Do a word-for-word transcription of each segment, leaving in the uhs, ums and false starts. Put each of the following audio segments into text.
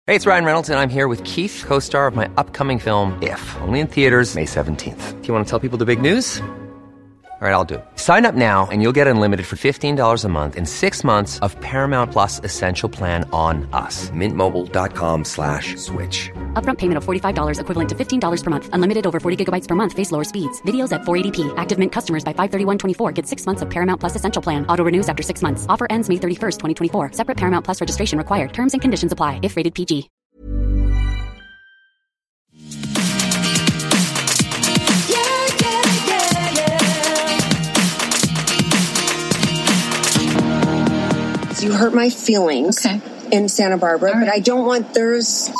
Hey, it's Ryan Reynolds, and I'm here with Keith, co-star of my upcoming film, If, only in theaters May seventeenth. Do you want to tell people the big news? All right, I'll do it. Sign up now and you'll get unlimited for fifteen dollars a month and six months of Paramount Plus Essential Plan on us. Mint Mobile dot com slash switch. Upfront payment of forty-five dollars equivalent to fifteen dollars per month. Unlimited over forty gigabytes per month. Face lower speeds. Videos at four eighty p. Active Mint customers by five thirty-one twenty-four get six months of Paramount Plus Essential Plan. Auto renews after six months. Offer ends May thirty-first, twenty twenty-four. Separate Paramount Plus registration required. Terms and conditions apply if rated P G. You hurt my feelings okay. in Santa Barbara, right. but I don't want their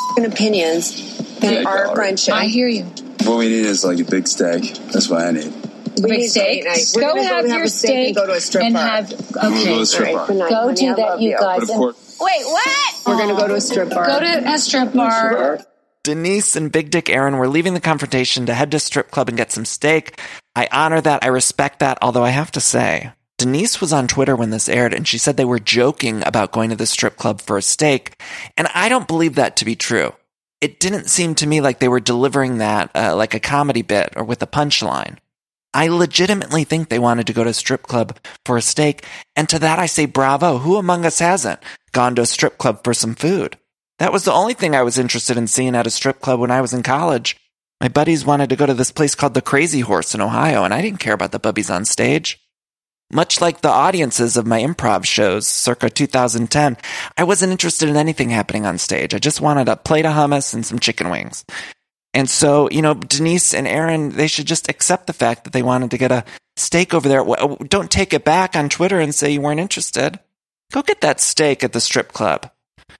opinions in yeah, our friendship. I hear you. What we need is like a big steak. That's what I need. We big need steak. We're go gonna have go your have a steak and go to a strip and bar. have okay. Go to a strip bar. Right, night, go honey, do I that, you you. guys. But of course, wait, what? We're gonna go to a strip bar. Go to a strip bar. Denise and Big Dick Aaron were leaving the confrontation to head to a strip club and get some steak. I honor that. I respect that. Although I have to say, Denise was on Twitter when this aired, and she said they were joking about going to the strip club for a steak. And I don't believe that to be true. It didn't seem to me like they were delivering that uh, like a comedy bit or with a punchline. I legitimately think they wanted to go to a strip club for a steak. And to that I say bravo. Who among us hasn't gone to a strip club for some food? That was the only thing I was interested in seeing at a strip club when I was in college. My buddies wanted to go to this place called the Crazy Horse in Ohio, and I didn't care about the bubbies on stage. Much like the audiences of my improv shows circa two thousand ten, I wasn't interested in anything happening on stage. I just wanted a plate of hummus and some chicken wings. And so, you know, Denise and Aaron, they should just accept the fact that they wanted to get a steak over there. Don't take it back on Twitter and say you weren't interested. Go get that steak at the strip club.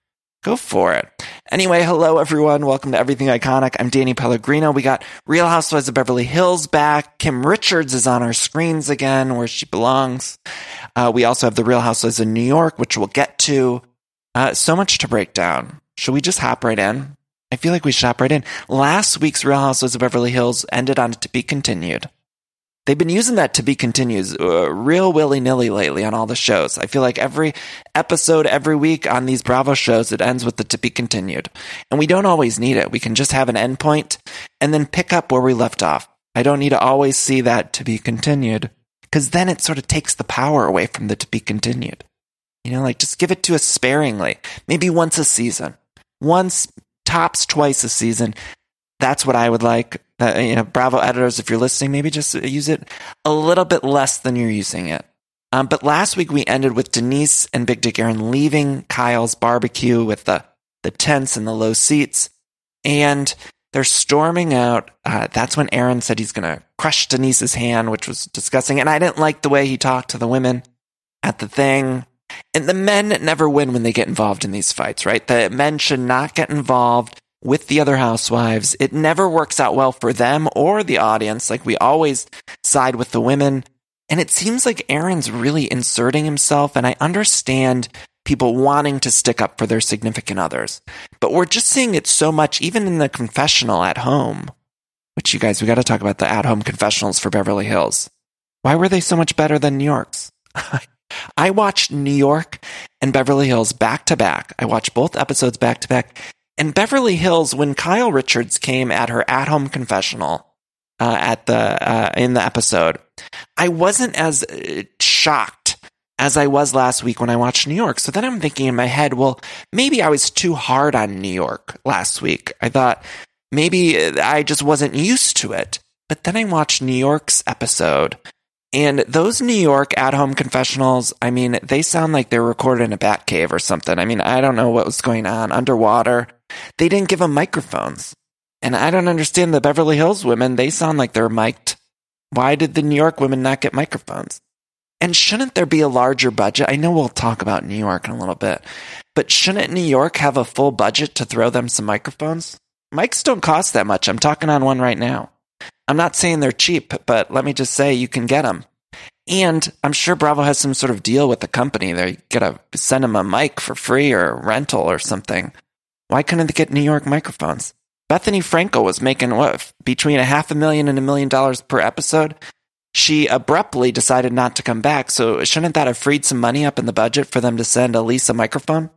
Go for it. Anyway, hello everyone. Welcome to Everything Iconic. I'm Danny Pellegrino. We got Real Housewives of Beverly Hills back. Kim Richards is on our screens again, where she belongs. Uh, we also have the Real Housewives of New York, which we'll get to. Uh, so much to break down. Should we just hop right in? I feel like we should hop right in. Last week's Real Housewives of Beverly Hills ended on To Be Continued. They've been using that to be continues uh, real willy-nilly lately on all the shows. I feel like every episode, every week on these Bravo shows, it ends with the to be continued. And we don't always need it. We can just have an endpoint and then pick up where we left off. I don't need to always see that to be continued, because then it sort of takes the power away from the to be continued. You know, like just give it to us sparingly. Maybe once a season. Once, tops twice a season. That's what I would like. Uh, you know, Bravo editors, if you're listening, maybe just use it a little bit less than you're using it. Um, but last week we ended with Denise and Big Dick Aaron leaving Kyle's barbecue with the, the tents and the low seats. And they're storming out. Uh, that's when Aaron said he's going to crush Denise's hand, which was disgusting. And I didn't like the way he talked to the women at the thing. And the men never win when they get involved in these fights, right? The men should not get involved with the other housewives. It never works out well for them or the audience. Like, we always side with the women. And it seems like Aaron's really inserting himself. And I understand people wanting to stick up for their significant others. But we're just seeing it so much, even in the confessional at home, which, you guys, we got to talk about the at-home confessionals for Beverly Hills. Why were they so much better than New York's? I watched New York and Beverly Hills back to back. I watched both episodes back to back. And Beverly Hills, when Kyle Richards came at her at-home confessional uh, at the uh, in the episode, I wasn't as uh, shocked as I was last week when I watched New York. So then I'm thinking in my head, well, maybe I was too hard on New York last week. I thought maybe I just wasn't used to it. But then I watched New York's episode, and those New York at-home confessionals, I mean, they sound like they're recorded in a bat cave or something. I mean, I don't know what was going on underwater. They didn't give them microphones. And I don't understand the Beverly Hills women. They sound like they're mic'd. Why did the New York women not get microphones? And shouldn't there be a larger budget? I know we'll talk about New York in a little bit, but shouldn't New York have a full budget to throw them some microphones? Mics don't cost that much. I'm talking on one right now. I'm not saying they're cheap, but let me just say you can get them. And I'm sure Bravo has some sort of deal with the company. They gotta send them a mic for free or rental or something. Why couldn't they get New York microphones? Bethany Frankel was making, what, between a half a million and a million dollars per episode? She abruptly decided not to come back, so shouldn't that have freed some money up in the budget for them to send Elise a microphone?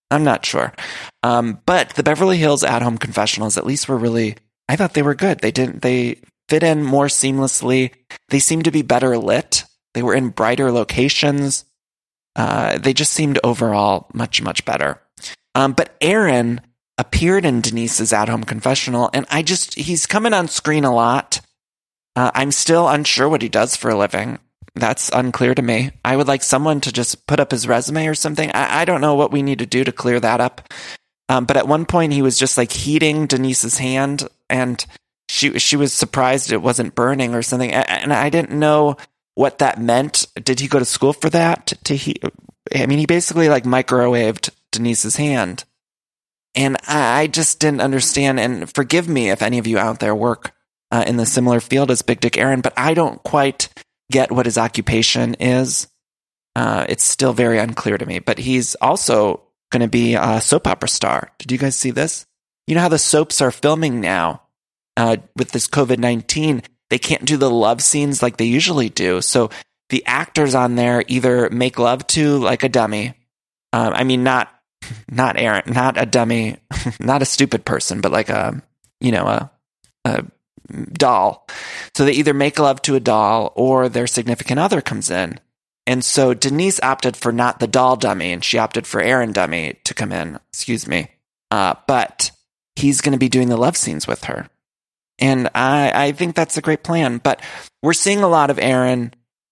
I'm not sure. Um, but the Beverly Hills at-home confessionals, at least were really, I thought they were good. They didn't, they fit in more seamlessly. They seemed to be better lit. They were in brighter locations. Uh, they just seemed overall much, much better. Um, but Aaron appeared in Denise's at-home confessional, and I just, he's coming on screen a lot. Uh, I'm still unsure what he does for a living. That's unclear to me. I would like someone to just put up his resume or something. I, I don't know what we need to do to clear that up. Um, but at one point he was just like heating Denise's hand, and she she was surprised it wasn't burning or something. And I didn't know what that meant. Did he go to school for that? To he, I mean, he basically like microwaved Denise's hand. And I, I just didn't understand. And forgive me if any of you out there work uh, in the similar field as Big Dick Aaron, but I don't quite get what his occupation is. Uh, it's still very unclear to me, but he's also going to be a soap opera star. Did you guys see this? You know how the soaps are filming now uh, with this covid nineteen? They can't do the love scenes like they usually do. So the actors on there either make love to like a dummy. Um, I mean, not, not Aaron, not a dummy, not a stupid person, but like a, you know, a, a doll. So they either make love to a doll or their significant other comes in. And so Denise opted for not the doll dummy, and she opted for Aaron dummy to come in, excuse me. Uh, but he's going to be doing the love scenes with her. And I, I think that's a great plan. But we're seeing a lot of Aaron,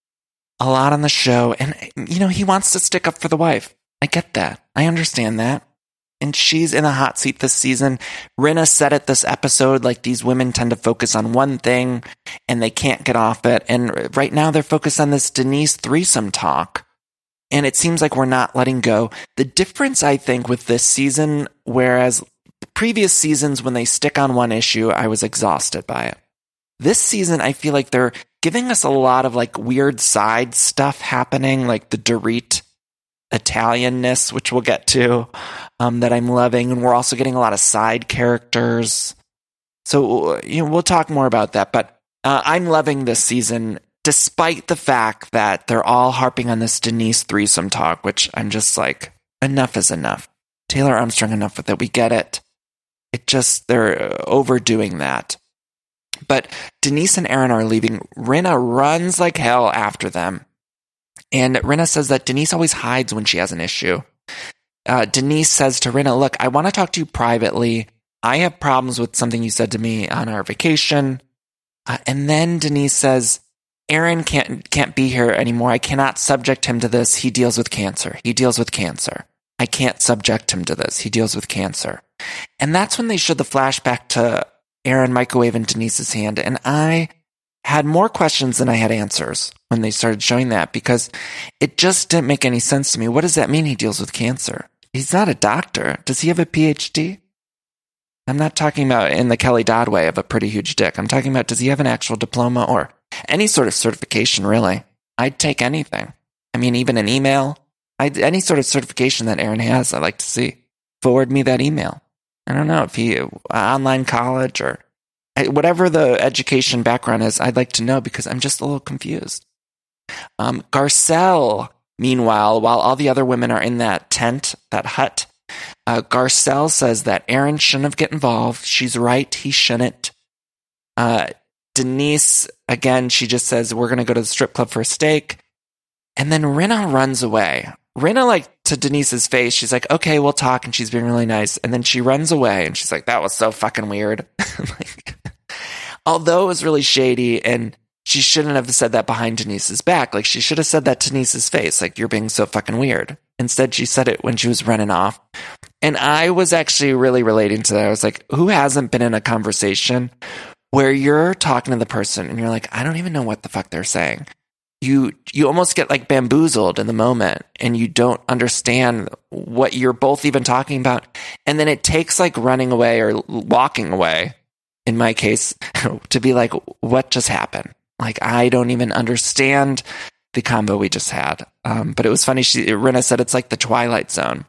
a lot on the show. And, you know, he wants to stick up for the wife. I get that. I understand that. And she's in a hot seat this season. Rinna said it this episode, like these women tend to focus on one thing and they can't get off it. And right now they're focused on this Denise threesome talk. And it seems like we're not letting go. The difference, I think, with this season, whereas previous seasons when they stick on one issue, I was exhausted by it. This season, I feel like they're giving us a lot of like weird side stuff happening, like the Dorit Italianness, which we'll get to, um, that I'm loving. And we're also getting a lot of side characters. So, you know, we'll talk more about that. But uh, I'm loving this season, despite the fact that they're all harping on this Denise threesome talk, which I'm just like, enough is enough. Taylor Armstrong, enough with it. We get it. It just, they're overdoing that. But Denise and Aaron are leaving. Rinna runs like hell after them. And Rinna says that Denise always hides when she has an issue. Uh, Denise says to Rinna, look, I want to talk to you privately. I have problems with something you said to me on our vacation. Uh, and then Denise says, Aaron can't can't be here anymore. I cannot subject him to this. He deals with cancer. He deals with cancer. I can't subject him to this. He deals with cancer. And that's when they showed the flashback to Aaron microwaving Denise's hand. And I had more questions than I had answers when they started showing that, because it just didn't make any sense to me. What does that mean, he deals with cancer? He's not a doctor. Does he have a P H D? I'm not talking about in the Kelly Dodd way of a pretty huge dick. I'm talking about, does he have an actual diploma or any sort of certification, really? I'd take anything. I mean, even an email. I'd, any sort of certification that Aaron has, I'd like to see. Forward me that email. I don't know if he, uh, online college or whatever the education background is, I'd like to know, because I'm just a little confused. Um, Garcelle, meanwhile, while all the other women are in that tent, that hut, uh, Garcelle says that Aaron shouldn't have get involved. She's right. He shouldn't. Uh, Denise, again, she just says, we're going to go to the strip club for a steak. And then Rinna runs away. Rinna, like, to Denise's face, she's like, okay, we'll talk. And she's being really nice. And then she runs away and she's like, that was so fucking weird. Like, although it was really shady and she shouldn't have said that behind Denise's back. Like, she should have said that to Denise's face. Like, you're being so fucking weird. Instead, she said it when she was running off. And I was actually really relating to that. I was like, who hasn't been in a conversation where you're talking to the person and you're like, I don't even know what the fuck they're saying. You you almost get like bamboozled in the moment and you don't understand what you're both even talking about. And then it takes like running away or walking away, in my case, to be like, what just happened? Like, I don't even understand the combo we just had. Um, but it was funny. She, Rinna said it's like the Twilight Zone.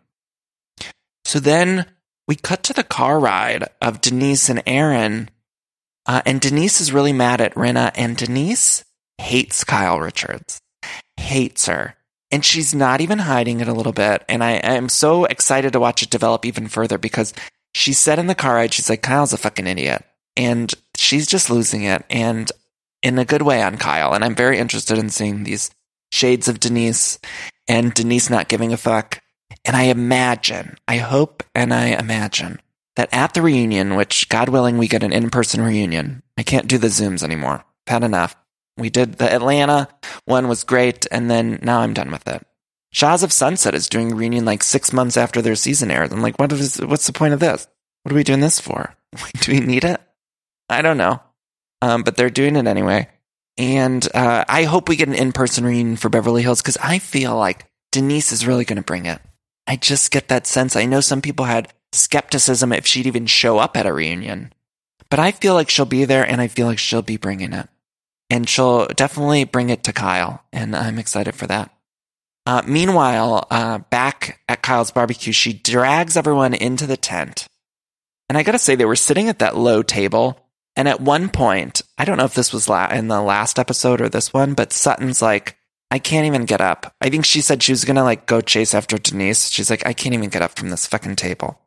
So then we cut to the car ride of Denise and Aaron. Uh, and Denise is really mad at Rinna. And Denise hates Kyle Richards. Hates her. And she's not even hiding it a little bit. And I am so excited to watch it develop even further because she said in the car ride, she's like, Kyle's a fucking idiot. And she's just losing it. And in a good way on Kyle. And I'm very interested in seeing these shades of Denise and Denise not giving a fuck. And I imagine, I hope and I imagine that at the reunion, which God willing, we get an in-person reunion. I can't do the Zooms anymore. I've had enough. We did the Atlanta one was great, and then now I'm done with it. Shahs of Sunset is doing a reunion like six months after their season airs. I'm like, what is, what's the point of this? What are we doing this for? Do we need it? I don't know. Um, but they're doing it anyway. And uh, I hope we get an in-person reunion for Beverly Hills because I feel like Denise is really going to bring it. I just get that sense. I know some people had skepticism if she'd even show up at a reunion. But I feel like she'll be there, and I feel like she'll be bringing it. And she'll definitely bring it to Kyle, and I'm excited for that. Uh, meanwhile, uh, back at Kyle's barbecue, she drags everyone into the tent. And I gotta say, they were sitting at that low table, and at one point, I don't know if this was la- in the last episode or this one, but Sutton's like, I can't even get up. I think she said she was gonna like go chase after Denise. She's like, I can't even get up from this fucking table.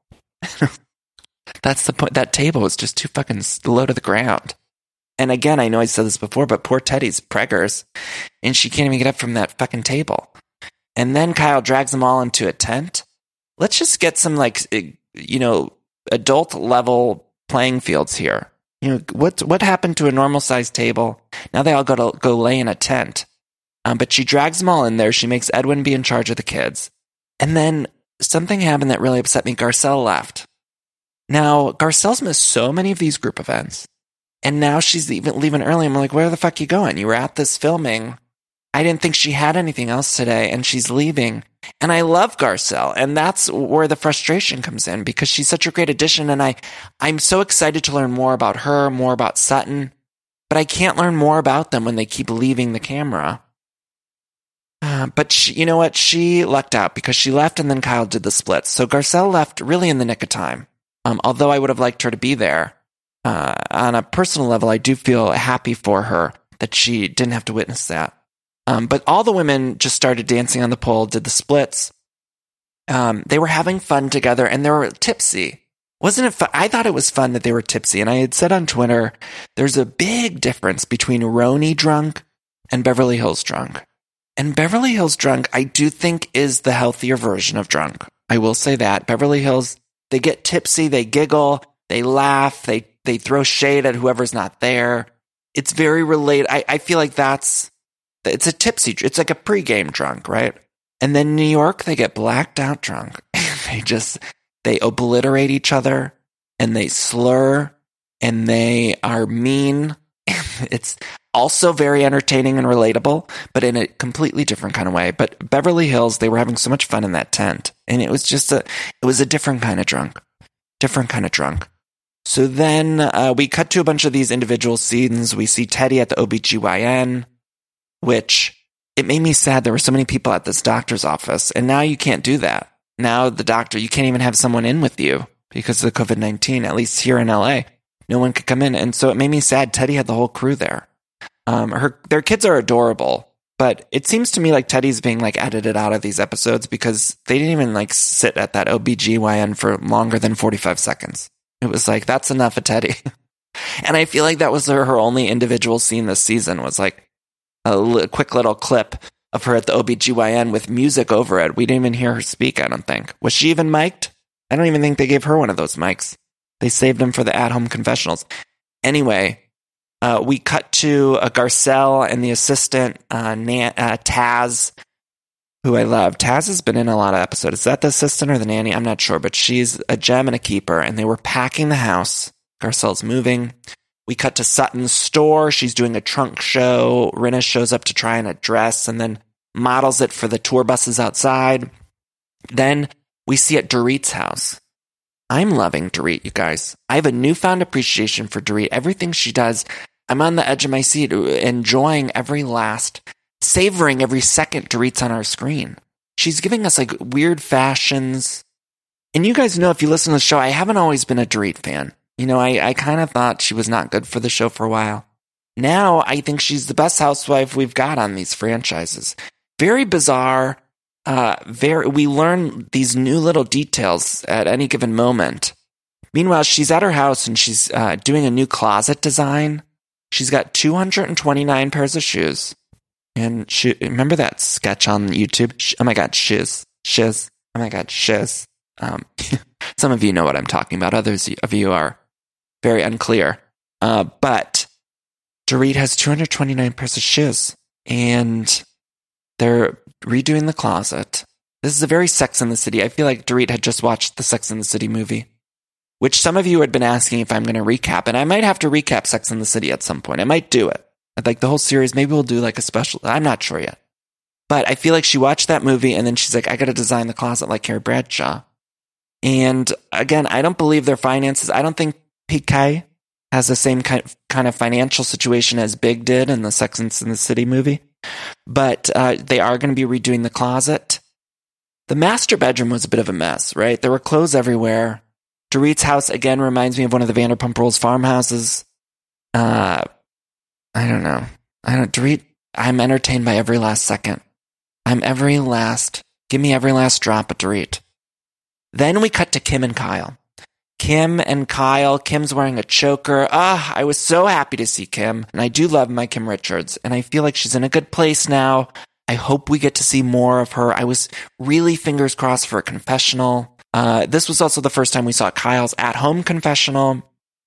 That's the point. That table is just too fucking low to the ground. And again, I know I said this before, but poor Teddy's preggers, and she can't even get up from that fucking table. And then Kyle drags them all into a tent. Let's just get some, like, you know, adult level playing fields here. You know, what what happened to a normal sized table? Now they all go to go lay in a tent. Um, but she drags them all in there. She makes Edwin be in charge of the kids. And then something happened that really upset me. Garcelle left. Now, Garcelle's missed so many of these group events. And now she's even leaving early. I'm like, where the fuck are you going? You were at this filming. I didn't think she had anything else today, and she's leaving. And I love Garcelle, and that's where the frustration comes in because she's such a great addition, and I, I'm so excited to learn more about her, more about Sutton, but I can't learn more about them when they keep leaving the camera. Uh, but she, you know what? She lucked out because she left, and then Kyle did the splits. So Garcelle left really in the nick of time, um, although I would have liked her to be there. Uh, on a personal level, I do feel happy for her that she didn't have to witness that. Um, but all the women just started dancing on the pole, did the splits. Um, they were having fun together, and they were tipsy. Wasn't it fun? I thought it was fun that they were tipsy. And I had said on Twitter, there's a big difference between Roni drunk and Beverly Hills drunk. And Beverly Hills drunk, I do think, is the healthier version of drunk. I will say that. Beverly Hills, they get tipsy, they giggle, they laugh, they They throw shade at whoever's not there. It's very related. I, I feel like that's, it's a tipsy, it's like a pregame drunk, right? And then New York, they get blacked out drunk. They just, they obliterate each other and they slur and they are mean. It's also very entertaining and relatable, but in a completely different kind of way. But Beverly Hills, they were having so much fun in that tent. And it was just a, it was a different kind of drunk. Different kind of drunk. So then uh, we cut to a bunch of these individual scenes. We see Teddy at the O B G Y N, which it made me sad. There were so many people at this doctor's office, and now you can't do that. Now the doctor, you can't even have someone in with you because of the covid nineteen, at least here in L A. No one could come in, and so it made me sad. Teddy had the whole crew there. Um, her Their kids are adorable, but it seems to me like Teddy's being like edited out of these episodes because they didn't even like sit at that O B G Y N for longer than forty-five seconds. It was like, that's enough of Teddy. And I feel like that was her, her only individual scene this season was like a li- quick little clip of her at the O B G Y N with music over it. We didn't even hear her speak, I don't think. Was she even mic'd? I don't even think they gave her one of those mics. They saved them for the at-home confessionals. Anyway, uh, we cut to a Garcelle and the assistant, uh, Nan- uh, Taz, who I love. Taz has been in a lot of episodes. Is that the assistant or the nanny? I'm not sure, but she's a gem and a keeper, and they were packing the house. Garcelle's moving. We cut to Sutton's store. She's doing a trunk show. Rinna shows up to try on a dress and then models it for the tour buses outside. Then we see at Dorit's house. I'm loving Dorit, you guys. I have a newfound appreciation for Dorit. Everything she does, I'm on the edge of my seat, enjoying every last savoring every second Dorit's on our screen. She's giving us like weird fashions. And you guys know, if you listen to the show, I haven't always been a Dorit fan. You know, I, I kind of thought she was not good for the show for a while. Now I think she's the best housewife we've got on these franchises. very bizarre. Uh, very, we learn these new little details at any given moment. Meanwhile, she's at her house and she's uh, doing a new closet design. She's got two hundred twenty-nine pairs of shoes. And she, remember that sketch on YouTube? Oh my God, shiz, shiz. Oh my God, shiz. Um, some of you know what I'm talking about. Others of you are very unclear. Uh, but Dorit has two hundred twenty-nine pairs of shoes. And they're redoing the closet. This is a very Sex and the City. I feel like Dorit had just watched the Sex and the City movie, which some of you had been asking if I'm going to recap. And I might have to recap Sex and the City at some point. I might do it. Like the whole series. Maybe we'll do like a special. I'm not sure yet. But I feel like she watched that movie and then she's like, I got to design the closet like Carrie Bradshaw. And again, I don't believe their finances. I don't think P K has the same kind of, kind of financial situation as Big did in the Sex and the City movie. But uh, they are going to be redoing the closet. The master bedroom was a bit of a mess, right? There were clothes everywhere. Dorit's house, again, reminds me of one of the Vanderpump Rules farmhouses. Uh, I don't know. I don't, Dorit, I'm entertained by every last second. I'm every last, give me every last drop of Dorit. Then we cut to Kim and Kyle. Kim and Kyle. Kim's wearing a choker. Ah, I was so happy to see Kim. And I do love my Kim Richards. And I feel like she's in a good place now. I hope we get to see more of her. I was really fingers crossed for a confessional. Uh, this was also the first time we saw Kyle's at-home confessional.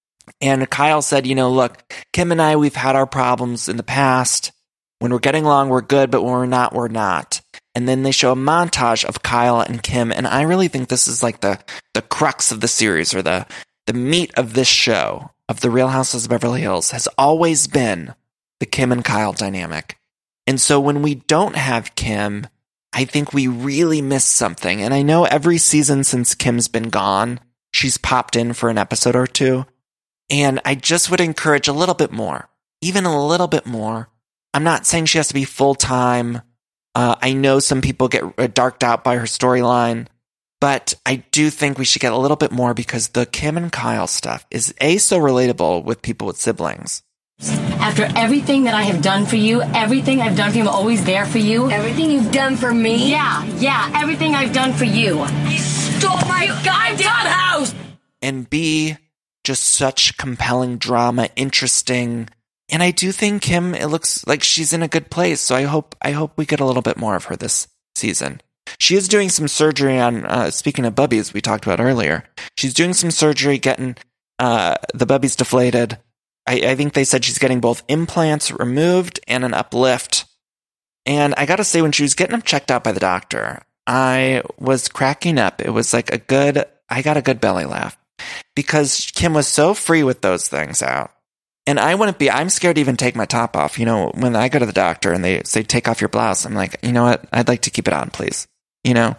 And Kyle said, you know, look, Kim and I, we've had our problems in the past. When we're getting along, we're good. But when we're not, we're not. And then they show a montage of Kyle and Kim. And I really think this is like the, the crux of the series, or the, the meat of this show, of The Real Housewives of Beverly Hills, has always been the Kim and Kyle dynamic. And so when we don't have Kim, I think we really miss something. And I know every season since Kim's been gone, she's popped in for an episode or two. And I just would encourage a little bit more, even a little bit more. I'm not saying she has to be full-time. Uh, I know some people get darked out by her storyline, but I do think we should get a little bit more, because the Kim and Kyle stuff is A, so relatable with people with siblings. After everything that I have done for you, everything I've done for you, I'm always there for you. Everything you've done for me? Yeah, yeah, everything I've done for you. You stole my goddamn house! And B, just such compelling drama, interesting. And I do think Kim, it looks like she's in a good place. So I hope I hope we get a little bit more of her this season. She is doing some surgery on, uh, speaking of bubbies we talked about earlier, she's doing some surgery getting uh, the bubbies deflated. I, I think they said she's getting both implants removed and an uplift. And I got to say, when she was getting them checked out by the doctor, I was cracking up. It was like a good, I got a good belly laugh, because Kim was so free with those things out. And I wouldn't be, I'm scared to even take my top off. You know, when I go to the doctor and they say, take off your blouse, I'm like, you know what? I'd like to keep it on, please. You know,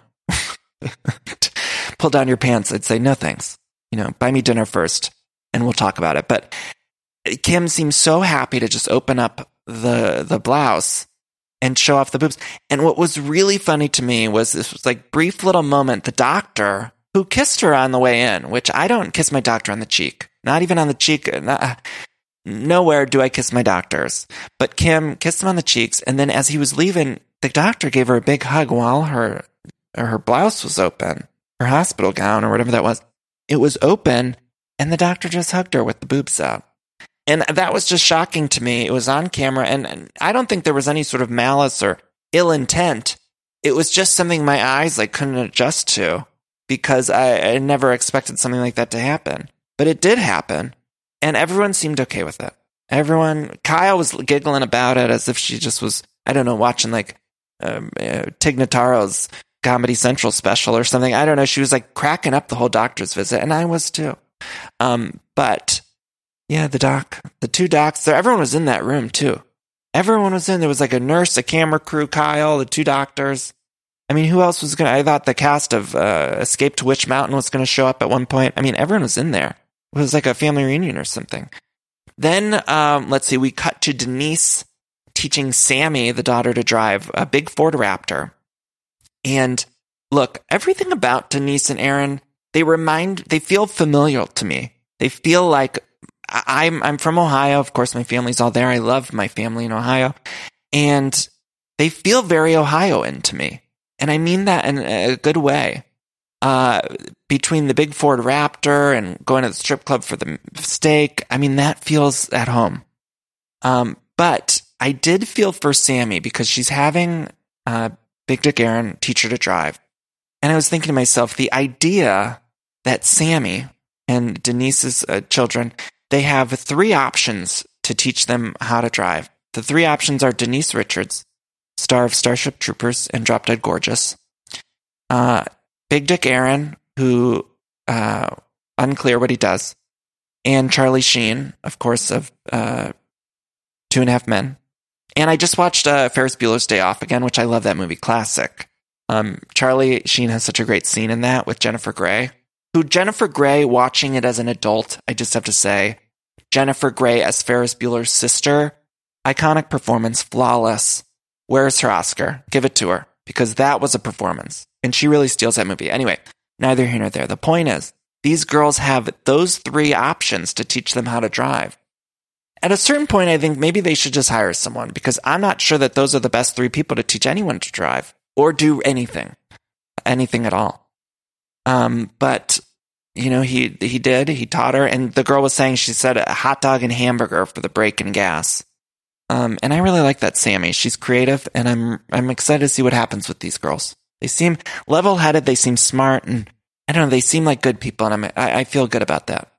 pull down your pants. I'd say, no, thanks. You know, buy me dinner first and we'll talk about it. But Kim seems so happy to just open up the, the blouse and show off the boobs. And what was really funny to me was this was like brief little moment. The doctor, who kissed her on the way in, which I don't kiss my doctor on the cheek, not even on the cheek. Not, Nowhere do I kiss my doctors. But Kim kissed him on the cheeks, and then as he was leaving, the doctor gave her a big hug while her her blouse was open, her hospital gown or whatever that was. It was open, and the doctor just hugged her with the boobs out. And that was just shocking to me. It was on camera, and, and I don't think there was any sort of malice or ill intent. It was just something my eyes like couldn't adjust to, because I, I never expected something like that to happen. But it did happen. And everyone seemed okay with it. Everyone, Kyle was giggling about it as if she just was, I don't know, watching like um, uh, Tig Notaro's Comedy Central special or something. I don't know. She was like cracking up the whole doctor's visit, and I was too. Um, but yeah, the doc, the two docs, there, everyone was in that room too. Everyone was in. There was like a nurse, a camera crew, Kyle, the two doctors. I mean, who else was going to, I thought the cast of uh, Escape to Witch Mountain was going to show up at one point. I mean, everyone was in there. It was like a family reunion or something. Then, um, let's see, we cut to Denise teaching Sammy, the daughter, to drive a big Ford Raptor. And look, everything about Denise and Aaron, they remind, they feel familiar to me. They feel like I'm, I'm from Ohio. Of course, my family's all there. I love my family in Ohio. And they feel very Ohioan to me. And I mean that in a good way. Uh, between the big Ford Raptor and going to the strip club for the steak, I mean, that feels at home. Um, but I did feel for Sammy because she's having uh, Big Dick Aaron teach her to drive. And I was thinking to myself, the idea that Sammy and Denise's uh, children, they have three options to teach them how to drive. The three options are Denise Richards, star of Starship Troopers and Drop Dead Gorgeous. Uh, Big Dick Aaron, who, uh, unclear what he does. And Charlie Sheen, of course, of uh, Two and a Half Men. And I just watched uh, Ferris Bueller's Day Off again, which I love that movie. Classic. Um, Charlie Sheen has such a great scene in that with Jennifer Grey. Who Jennifer Grey, watching it as an adult, I just have to say, Jennifer Grey as Ferris Bueller's sister, iconic performance, flawless. Where's her Oscar? Give it to her, because that was a performance. And she really steals that movie. Anyway, neither here nor there. The point is, these girls have those three options to teach them how to drive. At a certain point, I think maybe they should just hire someone, because I'm not sure that those are the best three people to teach anyone to drive or do anything, anything at all. Um, but, you know, he, he did, he taught her, and the girl was saying, she said a hot dog and hamburger for the brake and gas. Um, and I really like that Sammy. She's creative, and I'm, I'm excited to see what happens with these girls. They seem level-headed, they seem smart, and I don't know, they seem like good people, and I'm, I, I feel good about that.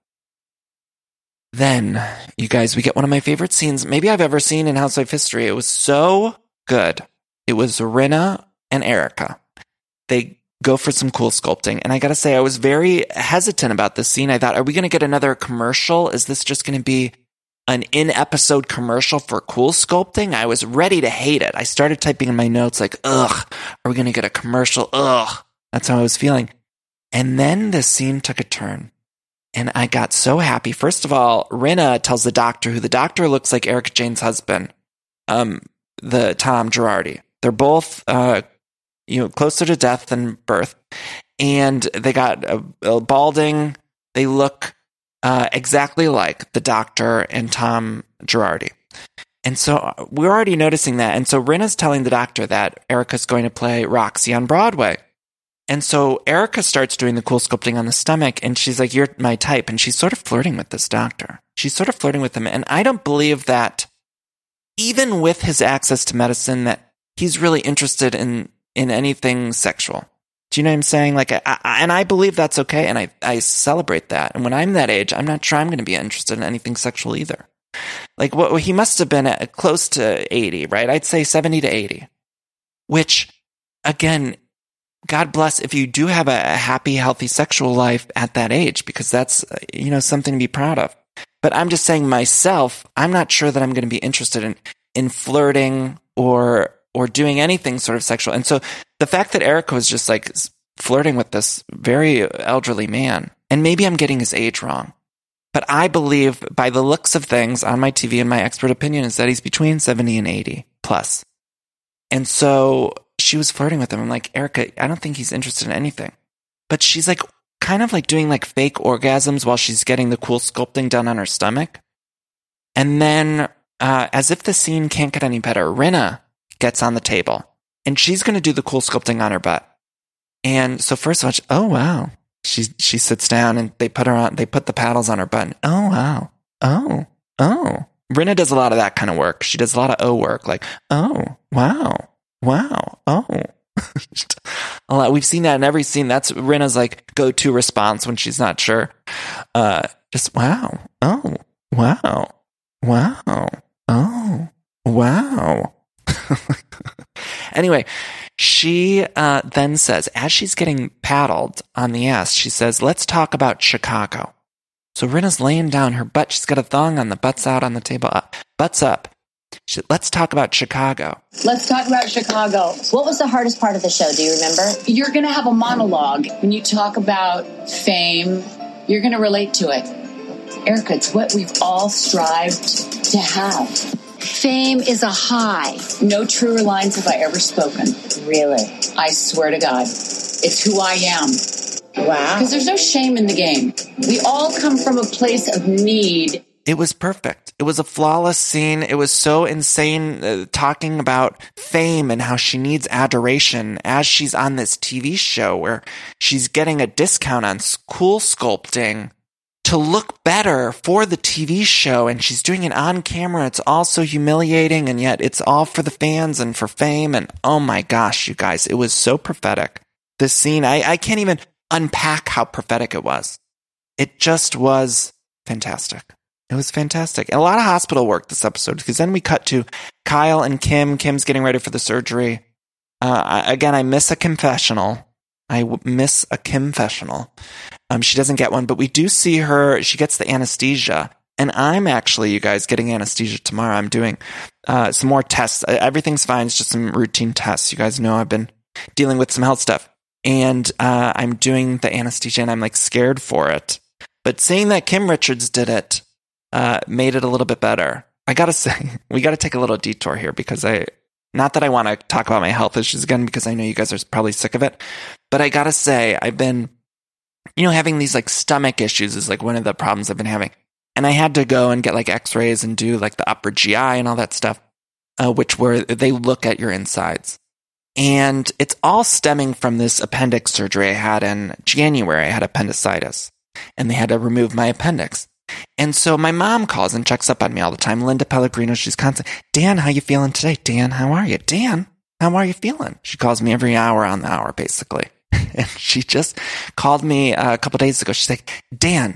Then, you guys, we get one of my favorite scenes maybe I've ever seen in Housewife history. It was so good. It was Rinna and Erica. They go for some cool sculpting. And I got to say, I was very hesitant about this scene. I thought, are we going to get another commercial? Is this just going to be an in-episode commercial for cool sculpting? I was ready to hate it. I started typing in my notes like, ugh, are we going to get a commercial? Ugh. That's how I was feeling. And then the scene took a turn. And I got so happy. First of all, Rinna tells the doctor, who the doctor looks like Erica Jane's husband, um, the Tom Girardi. They're both, uh, you know, closer to death than birth. And they got a, a balding. They look uh, exactly like the doctor and Tom Girardi. And so we're already noticing that. And so Rinna's telling the doctor that Erica's going to play Roxy on Broadway. And so Erica starts doing the cool sculpting on the stomach, and she's like, you're my type. And she's sort of flirting with this doctor. She's sort of flirting with him. And I don't believe that even with his access to medicine, that he's really interested in, in anything sexual. Do you know what I'm saying? Like, I, I, and I believe that's okay. And I, I celebrate that. And when I'm that age, I'm not sure I'm going to be interested in anything sexual either. Like, what well, he must have been at close to eighty, right? I'd say seventy to eighty, which again, God bless if you do have a, a happy, healthy sexual life at that age, because that's, you know, something to be proud of. But I'm just saying myself, I'm not sure that I'm going to be interested in, in flirting or, or doing anything sort of sexual. And so the fact that Erica was just like flirting with this very elderly man, and maybe I'm getting his age wrong, but I believe by the looks of things on my T V and my expert opinion is that he's between seventy and eighty plus. And so she was flirting with him. I'm like, Erica, I don't think he's interested in anything. But she's like, kind of like doing like fake orgasms while she's getting the cool sculpting done on her stomach. And then, uh, as if the scene can't get any better, Rinna gets on the table and she's going to do the cool sculpting on her butt. And so first of all, she, oh wow. She, she sits down and they put her on, they put the paddles on her butt. And, oh wow. Oh, oh. Rinna does a lot of that kind of work. She does a lot of O work, like, oh, wow. Wow. Oh, a lot. We've seen that in every scene. That's Rinna's like go-to response when she's not sure. Uh, just wow. Oh, wow. Wow. Oh, wow. Anyway, she uh, then says, as she's getting paddled on the ass, she says, let's talk about Chicago. So Rinna's laying down her butt. She's got a thong on, the butt's out on the table. Uh, butt's up. Let's talk about Chicago. Let's talk about Chicago. What was the hardest part of the show? Do you remember? You're going to have a monologue. When you talk about fame, you're going to relate to it. Erica, it's what we've all strived to have. Fame is a high. No truer lines have I ever spoken. Really? I swear to God. It's who I am. Wow. Because there's no shame in the game. We all come from a place of need. It was perfect. It was a flawless scene. It was so insane, uh, talking about fame and how she needs adoration as she's on this T V show where she's getting a discount on cool sculpting to look better for the T V show. And she's doing it on camera. It's all so humiliating, and yet it's all for the fans and for fame. And oh my gosh, you guys, it was so prophetic. This scene, I, I can't even unpack how prophetic it was. It just was fantastic. It was fantastic. And a lot of hospital work this episode, because then we cut to Kyle and Kim. Kim's getting ready for the surgery. Uh, I, again, I miss a confessional. I w- miss a Kimfessional. Um, she doesn't get one, but we do see her. She gets the anesthesia. And I'm actually, you guys, getting anesthesia tomorrow. I'm doing uh, some more tests. Everything's fine. It's just some routine tests. You guys know I've been dealing with some health stuff. And uh, I'm doing the anesthesia, and I'm like scared for it. But seeing that Kim Richards did it uh, made it a little bit better. I gotta say, we gotta take a little detour here, because I, not that I want to talk about my health issues again, because I know you guys are probably sick of it. But I gotta say, I've been, you know, having these like stomach issues is like one of the problems I've been having. And I had to go and get like x-rays and do like the upper G I and all that stuff, uh, which where they look at your insides. And it's all stemming from this appendix surgery I had in January. I had appendicitis, and they had to remove my appendix. And so my mom calls and checks up on me all the time. Linda Pellegrino, she's constant. Dan, how you feeling today? Dan, how are you? Dan, how are you feeling? She calls me every hour on the hour, basically. And she just called me a couple days ago. She's like, Dan,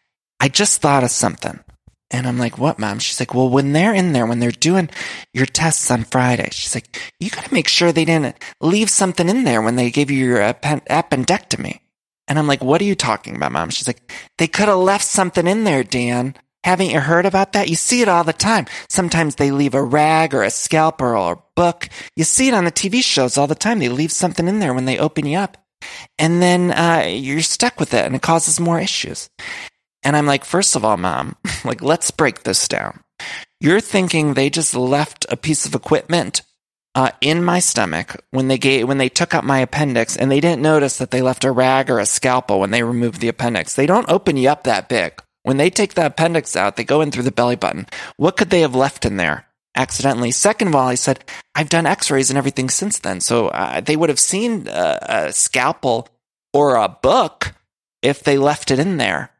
I just thought of something. And I'm like, what, Mom? She's like, well, when they're in there, when they're doing your tests on Friday, she's like, you got to make sure they didn't leave something in there when they gave you your append- appendectomy. And I'm like, what are you talking about, Mom? She's like, they could have left something in there, Dan. Haven't you heard about that? You see it all the time. Sometimes they leave a rag or a scalpel or a book. You see it on the T V shows all the time. They leave something in there when they open you up. And then uh, you're stuck with it, and it causes more issues. And I'm like, first of all, Mom, like, let's break this down. You're thinking they just left a piece of equipment uh, in my stomach when they gave, when they took out my appendix, and they didn't notice that they left a rag or a scalpel when they removed the appendix. They don't open you up that big. When they take the appendix out, they go in through the belly button. What could they have left in there accidentally? Second of all, I said, I've done x-rays and everything since then. So uh, they would have seen a, a scalpel or a book if they left it in there.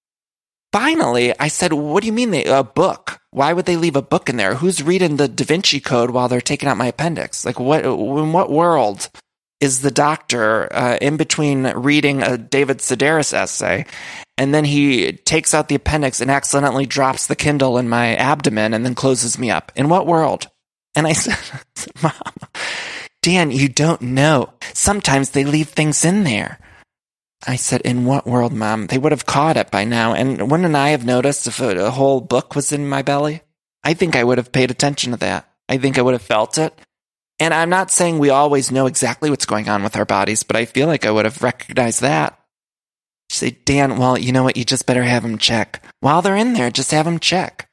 Finally, I said, what do you mean they, a book? Why would they leave a book in there? Who's reading the Da Vinci Code while they're taking out my appendix? Like, what? In what world is the doctor uh, in between reading a David Sedaris essay, and then he takes out the appendix and accidentally drops the Kindle in my abdomen and then closes me up? In what world? And I said, Mom, Dan, you don't know. Sometimes they leave things in there. I said, in what world, Mom? They would have caught it by now. And wouldn't I have noticed if a, a whole book was in my belly? I think I would have paid attention to that. I think I would have felt it. And I'm not saying we always know exactly what's going on with our bodies, but I feel like I would have recognized that. She said, Dan, well, you know what? You just better have them check. While they're in there, just have them check.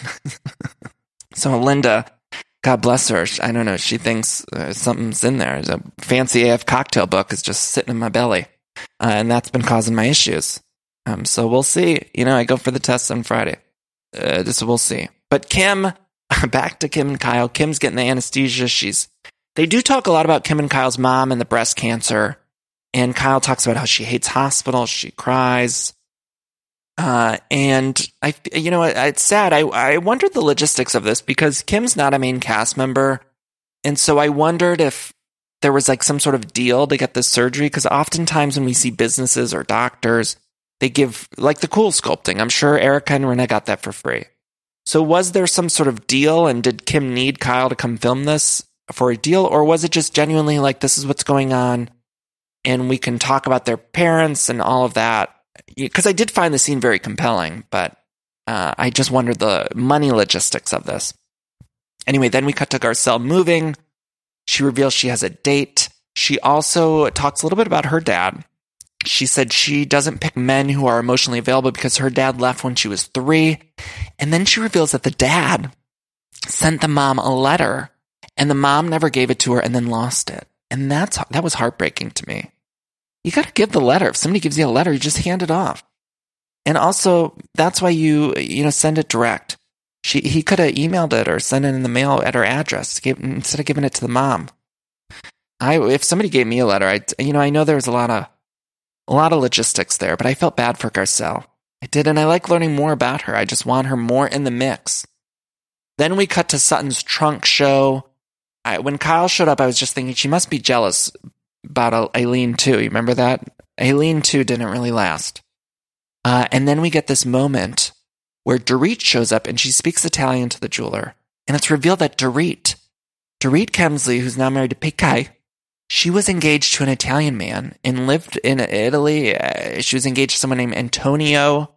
So Linda, God bless her, I don't know, she thinks uh, something's in there. A fancy A F cocktail book is just sitting in my belly. Uh, and that's been causing my issues. Um, so we'll see. You know, I go for the tests on Friday. Uh, so we'll see. But Kim, back to Kim and Kyle. Kim's getting the anesthesia. She's. They do talk a lot about Kim and Kyle's mom and the breast cancer. And Kyle talks about how she hates hospitals. She cries. Uh, and I, you know, it's sad. I, I wondered the logistics of this because Kim's not a main cast member. And so I wondered if there was like some sort of deal to get this surgery, because oftentimes when we see businesses or doctors, they give like the cool sculpting. I'm sure Erica and Renee got that for free. So was there some sort of deal, and did Kim need Kyle to come film this for a deal, or was it just genuinely like, this is what's going on and we can talk about their parents and all of that? Because I did find the scene very compelling, but uh, I just wondered the money logistics of this. Anyway, then we cut to Garcelle moving. She reveals she has a date. She also talks a little bit about her dad. She said she doesn't pick men who are emotionally available because her dad left when she was three. And then she reveals that the dad sent the mom a letter, and the mom never gave it to her and then lost it. And that's that was heartbreaking to me. You got to give the letter. If somebody gives you a letter, you just hand it off. And also, that's why you, you know, send it direct. She, he could have emailed it or sent it in the mail at her address gave, instead of giving it to the mom. I, if somebody gave me a letter, I, you know, I know there was a lot of, a lot of logistics there, but I felt bad for Garcelle. I did, and I like learning more about her. I just want her more in the mix. Then we cut to Sutton's trunk show. I, when Kyle showed up, I was just thinking she must be jealous about Aileen too. You remember that? Aileen too didn't really last. Uh, and then we get this moment where Dorit shows up and she speaks Italian to the jeweler. And it's revealed that Dorit, Dorit Kemsley, who's now married to Pekai, she was engaged to an Italian man and lived in Italy. Uh, she was engaged to someone named Antonio.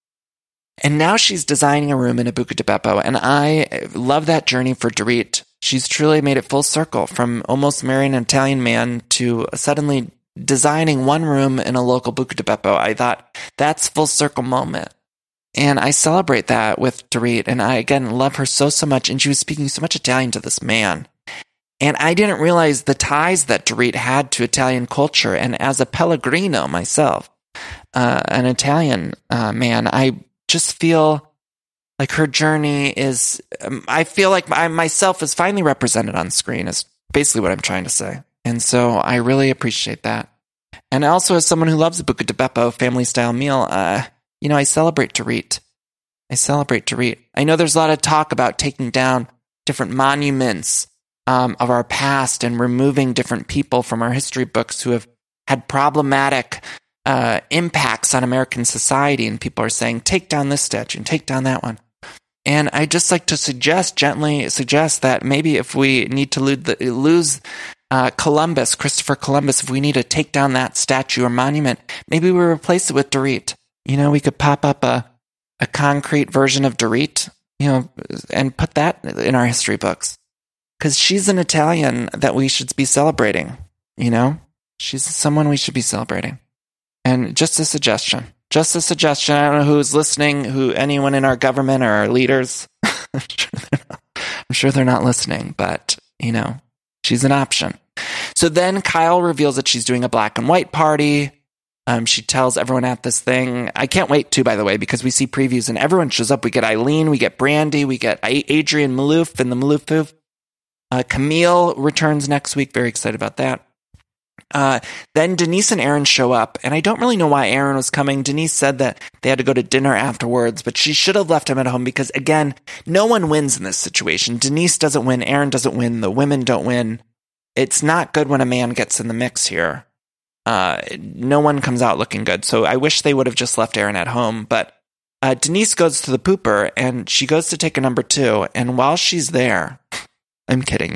And now she's designing a room in a Buca di Beppo. And I love that journey for Dorit. She's truly made it full circle from almost marrying an Italian man to suddenly designing one room in a local Buca di Beppo. I thought that's full circle moment. And I celebrate that with Dorit. And I, again, love her so, so much. And she was speaking so much Italian to this man. And I didn't realize the ties that Dorit had to Italian culture. And as a Pellegrino myself, uh, an Italian uh, man, I just feel like her journey is, um, I feel like I myself is finally represented on screen, is basically what I'm trying to say. And so I really appreciate that. And also, as someone who loves a Buca di Beppo family-style meal, uh, you know, I celebrate Dorit. I celebrate Dorit. I know there's a lot of talk about taking down different monuments um, of our past and removing different people from our history books who have had problematic uh, impacts on American society. And people are saying, take down this statue and take down that one. And I just like to suggest, gently suggest that maybe if we need to lose, the, lose uh, Columbus, Christopher Columbus, if we need to take down that statue or monument, maybe we replace it with Dorit. You know, we could pop up a, a concrete version of Dorit, you know, and put that in our history books. Because she's an Italian that we should be celebrating, you know? She's someone we should be celebrating. And just a suggestion. Just a suggestion. I don't know who's listening, who anyone in our government or our leaders. I'm, sure not, I'm sure they're not listening, but, you know, she's an option. So then Kyle reveals that she's doing a black and white party. Um, she tells everyone at this thing. I can't wait too, by the way, because we see previews and everyone shows up. We get Aileen, we get Brandy, we get Adrian Malouf and the Malouf. Uh, Camille returns next week. Very excited about that. Uh, then Denise and Aaron show up, and I don't really know why Aaron was coming. Denise said that they had to go to dinner afterwards, but she should have left him at home because, again, no one wins in this situation. Denise doesn't win. Aaron doesn't win. The women don't win. It's not good when a man gets in the mix here. Uh, no one comes out looking good. So I wish they would have just left Aaron at home. But uh, Denise goes to the pooper, and she goes to take a number two. And while she's there, I'm kidding.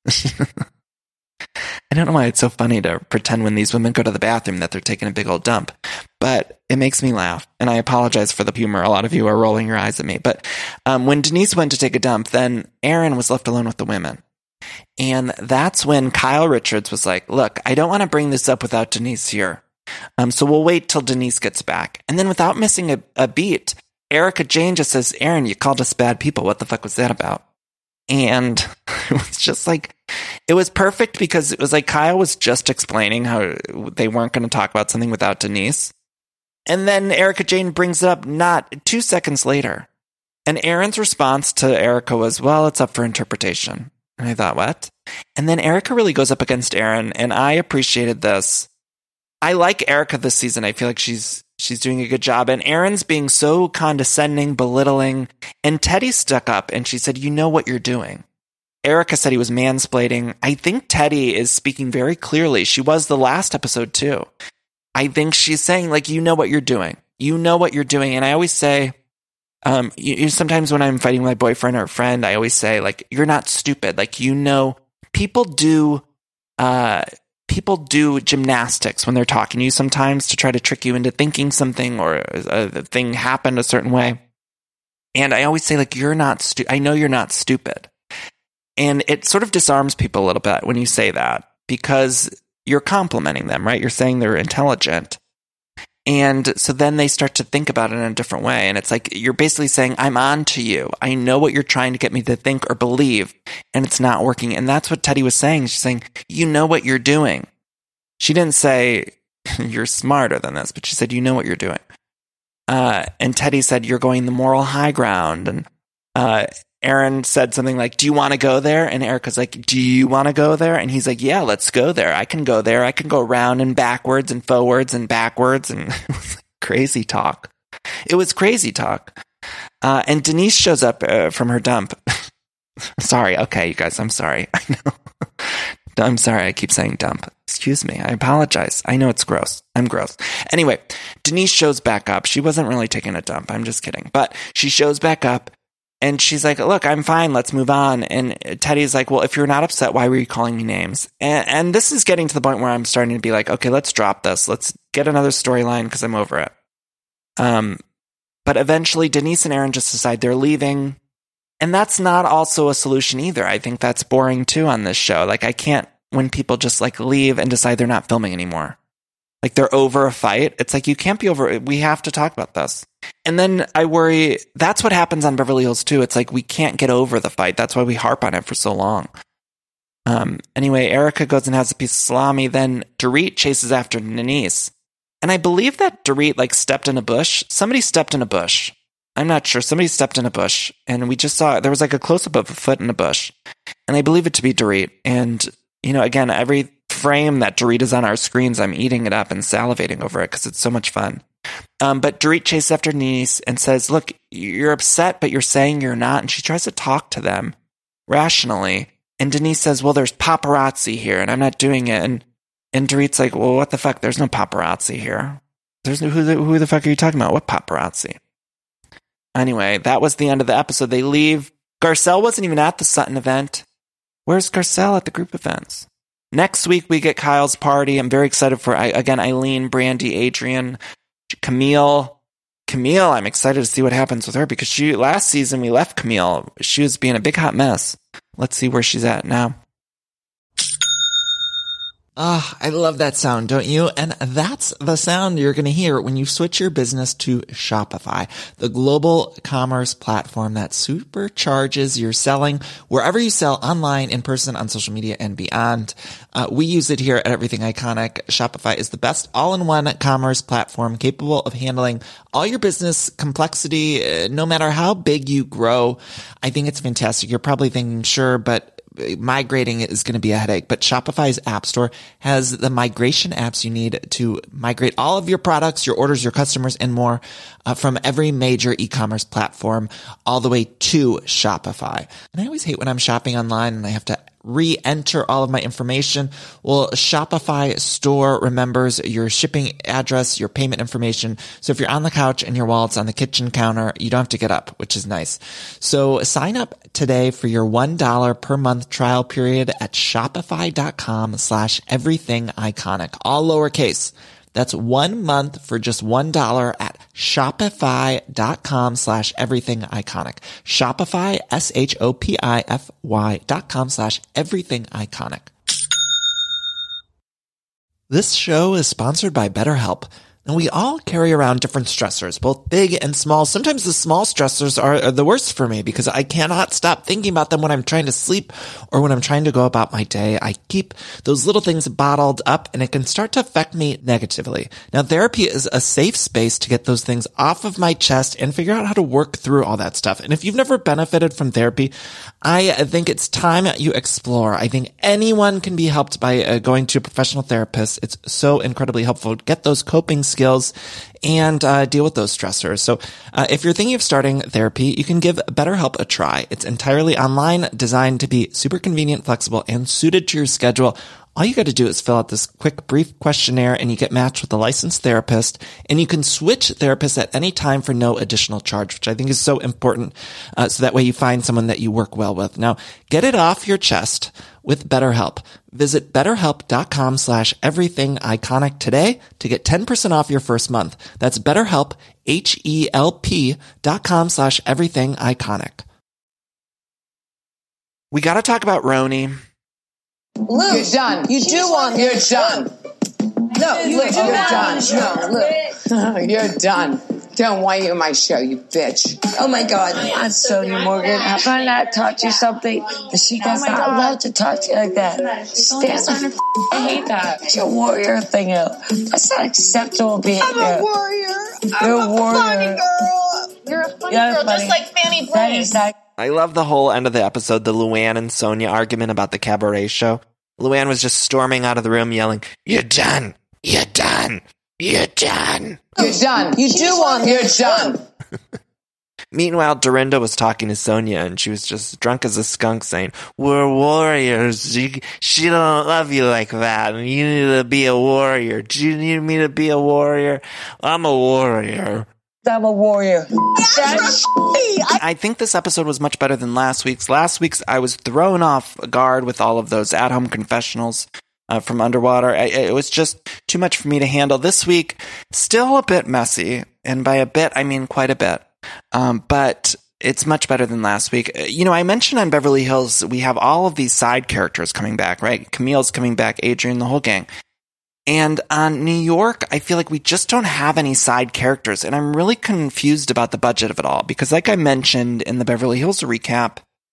I don't know why it's so funny to pretend when these women go to the bathroom that they're taking a big old dump, but it makes me laugh. And I apologize for the humor. A lot of you are rolling your eyes at me. But um, when Denise went to take a dump, then Aaron was left alone with the women. And that's when Kyle Richards was like, look, I don't want to bring this up without Denise here. Um, so we'll wait till Denise gets back. And then without missing a, a beat, Erica Jane just says, Aaron, you called us bad people. What the fuck was that about? And it was just like, it was perfect because it was like Kyle was just explaining how they weren't going to talk about something without Denise. And then Erica Jane brings it up not two seconds later. And Aaron's response to Erica was, well, it's up for interpretation. And I thought, what? And then Erica really goes up against Aaron, and I appreciated this. I like Erica this season. I feel like she's she's doing a good job. And Aaron's being so condescending, belittling. And Teddy stuck up, and she said, you know what you're doing. Erica said he was mansplaining. I think Teddy is speaking very clearly. She was the last episode, too. I think she's saying, like, you know what you're doing. You know what you're doing. And I always say, um, you, you, sometimes when I'm fighting with my boyfriend or friend, I always say, like, you're not stupid. Like, you know, people do, uh, people do gymnastics when they're talking to you sometimes to try to trick you into thinking something or a, a thing happened a certain way. And I always say, like, you're not stu- I know you're not stupid. And it sort of disarms people a little bit when you say that because you're complimenting them, right? You're saying they're intelligent. And so then they start to think about it in a different way. And it's like, you're basically saying, I'm on to you. I know what you're trying to get me to think or believe, and it's not working. And that's what Teddy was saying. She's saying, you know what you're doing. She didn't say, you're smarter than this, but she said, you know what you're doing. Uh, and Teddi said, you're going the moral high ground. And uh, Aaron said something like, do you want to go there? And Erica's like, do you want to go there? And he's like, yeah, let's go there. I can go there. I can go around and backwards and forwards and backwards. And it was crazy talk. It was crazy talk. Uh, and Denise shows up uh, from her dump. Sorry. Okay, you guys, I'm sorry. I know. I'm sorry. I keep saying dump. Excuse me. I apologize. I know it's gross. I'm gross. Anyway, Denise shows back up. She wasn't really taking a dump. I'm just kidding. But she shows back up and she's like, look, I'm fine. Let's move on. And Teddy's like, well, if you're not upset, why were you calling me names? And, and this is getting to the point where I'm starting to be like, okay, let's drop this. Let's get another storyline because I'm over it. Um, but eventually Denise and Aaron just decide they're leaving. And that's not also a solution either. I think that's boring too on this show. Like, I can't, when people just like leave and decide they're not filming anymore. Like they're over a fight. It's like, you can't be over, we have to talk about this. And then I worry, that's what happens on Beverly Hills too. It's like, we can't get over the fight. That's why we harp on it for so long. Um, anyway, Erica goes and has a piece of salami. Then Dorit chases after Denise. And I believe that Dorit like stepped in a bush. Somebody stepped in a bush. I'm not sure. Somebody stepped in a bush and we just saw, there was like a close-up of a foot in a bush. And I believe it to be Dorit. And, you know, again, every frame that Dorit is on our screens, I'm eating it up and salivating over it because it's so much fun. Um, but Dorit chases after Denise and says, look, you're upset, but you're saying you're not. And she tries to talk to them rationally. And Denise says, well, there's paparazzi here and I'm not doing it. And, and Dorit's like, well, what the fuck? There's no paparazzi here. There's no, who the, who the fuck are you talking about? What paparazzi? Anyway, that was the end of the episode. They leave. Garcelle wasn't even at the Sutton event. Where's Garcelle at the group events? Next week, we get Kyle's party. I'm very excited for, again, Eileen, Brandy, Adrian, Camille. Camille, I'm excited to see what happens with her because she last season we left Camille. She was being a big hot mess. Let's see where she's at now. Ah, oh, I love that sound, don't you? And that's the sound you're going to hear when you switch your business to Shopify, the global commerce platform that supercharges your selling wherever you sell online, in person, on social media, and beyond. Uh, we use it here at Everything Iconic. Shopify is the best all-in-one commerce platform capable of handling all your business complexity, uh, no matter how big you grow. I think it's fantastic. You're probably thinking, sure, but migrating is going to be a headache, but Shopify's App Store has the migration apps you need to migrate all of your products, your orders, your customers, and more uh, from every major e-commerce platform all the way to Shopify. And I always hate when I'm shopping online and I have to re-enter all of my information. Well, Shopify Store remembers your shipping address, your payment information. So if you're on the couch and your wallet's on the kitchen counter, you don't have to get up, which is nice. So sign up today for your one dollar per month trial period at shopify.com slash everything iconic, all lowercase. That's one month for just one dollar at shopify.com slash everything iconic. Shopify, S H O P I F Y dot com slash everything iconic. This show is sponsored by BetterHelp. And we all carry around different stressors, both big and small. Sometimes the small stressors are, are the worst for me because I cannot stop thinking about them when I'm trying to sleep or when I'm trying to go about my day. I keep those little things bottled up and it can start to affect me negatively. Now, therapy is a safe space to get those things off of my chest and figure out how to work through all that stuff. And if you've never benefited from therapy, I think it's time you explore. I think anyone can be helped by uh, going to a professional therapist. It's so incredibly helpful. Get those coping skills skills and uh, deal with those stressors. So uh, if you're thinking of starting therapy, you can give BetterHelp a try. It's entirely online, designed to be super convenient, flexible, and suited to your schedule. All you got to do is fill out this quick, brief questionnaire and you get matched with a licensed therapist, and you can switch therapists at any time for no additional charge, which I think is so important. Uh, so that way you find someone that you work well with. Now, get it off your chest with BetterHelp. Visit betterhelp.com slash everything iconic today to get ten percent off your first month. That's BetterHelp, H E L P dot com slash everything iconic. We got to talk about Roni. Luke, you're done. You do want You're done. No, Luke, you're done. No, Luke, you're done. Don't want you in my show, you bitch. Oh my God, I'm Sonia Morgan. Have I not taught you something? That she does oh not allowed to talk to you like that. Stand on her. I hate that. It's your warrior thing out. That's not acceptable behavior. I'm a warrior. You're a warrior. Funny girl. You're a funny You're girl, funny. just like Fanny That Blaze. is that. I love the whole end of the episode, the Luann and Sonia argument about the cabaret show. Luann was just storming out of the room yelling, "You're done! You're done! You're done!" You're done. You do want You're done. Meanwhile, Dorinda was talking to Sonia, and she was just drunk as a skunk saying, "We're warriors. You, she don't love you like that, and you need to be a warrior. Do you need me to be a warrior? I'm a warrior." I'm a warrior. That's I think this episode was much better than last week's. Last week's, I was thrown off guard with all of those at-home confessionals uh, from Underwater. I, it was just too much for me to handle. This week, still a bit messy, and by a bit, I mean quite a bit. Um, but it's much better than last week. You know, I mentioned on Beverly Hills, we have all of these side characters coming back, right? Camille's coming back, Adrian, the whole gang. And on New York, I feel like we just don't have any side characters. And I'm really confused about the budget of it all. Because like I mentioned in the Beverly Hills recap,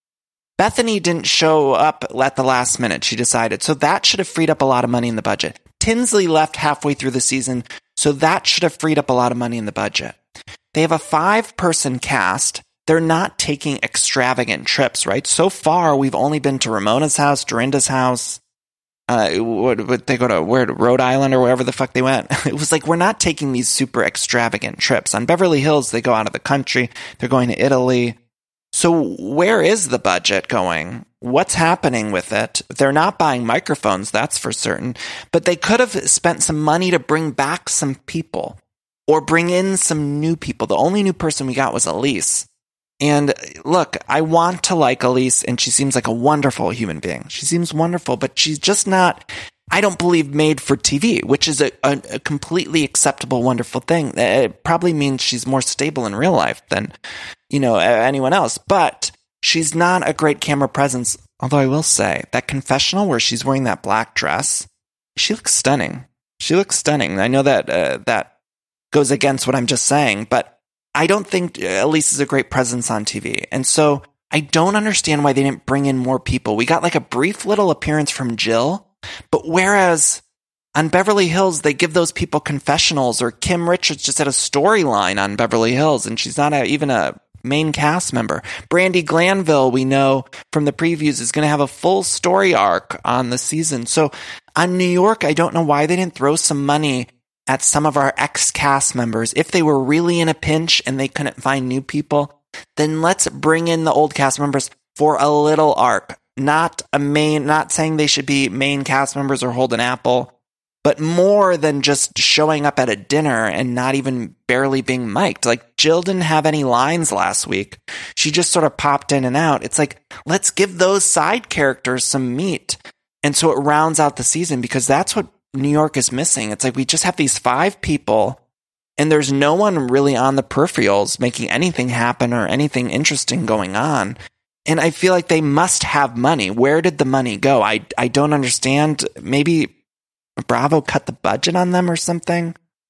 Bethany didn't show up at the last minute. She decided. So that should have freed up a lot of money in the budget. Tinsley left halfway through the season. So that should have freed up a lot of money in the budget. They have a five-person cast. They're not taking extravagant trips, right? So far, we've only been to Ramona's house, Dorinda's house. Uh, would, would they go to where, Rhode Island or wherever the fuck they went? It was like, we're not taking these super extravagant trips. On Beverly Hills, they go out of the country. They're going to Italy. So where is the budget going? What's happening with it? They're not buying microphones, that's for certain. But they could have spent some money to bring back some people or bring in some new people. The only new person we got was Elise. And look, I want to like Elise, and she seems like a wonderful human being. She seems wonderful, but she's just not, I don't believe, made for T V, which is a, a, a completely acceptable, wonderful thing. It probably means she's more stable in real life than, you know, anyone else. But she's not a great camera presence. Although I will say, that confessional where she's wearing that black dress, she looks stunning. She looks stunning. I know that uh, that goes against what I'm just saying, but I don't think Elise is a great presence on T V. And so I don't understand why they didn't bring in more people. We got like a brief little appearance from Jill, but whereas on Beverly Hills, they give those people confessionals, or Kim Richards just had a storyline on Beverly Hills, and she's not a, even a main cast member. Brandi Glanville, we know from the previews, is going to have a full story arc on the season. So on New York, I don't know why they didn't throw some money at some of our ex-cast members. If they were really in a pinch and they couldn't find new people, then let's bring in the old cast members for a little arc. Not a main, not saying they should be main cast members or hold an apple, but more than just showing up at a dinner and not even barely being mic'd. Like, Jill didn't have any lines last week. She just sort of popped in and out. It's like, let's give those side characters some meat. And so it rounds out the season, because that's what New York is missing. It's like we just have these five people and there's no one really on the peripherals making anything happen or anything interesting going on. And I feel like they must have money. Where did the money go? I, I don't understand. Maybe Bravo cut the budget on them or something.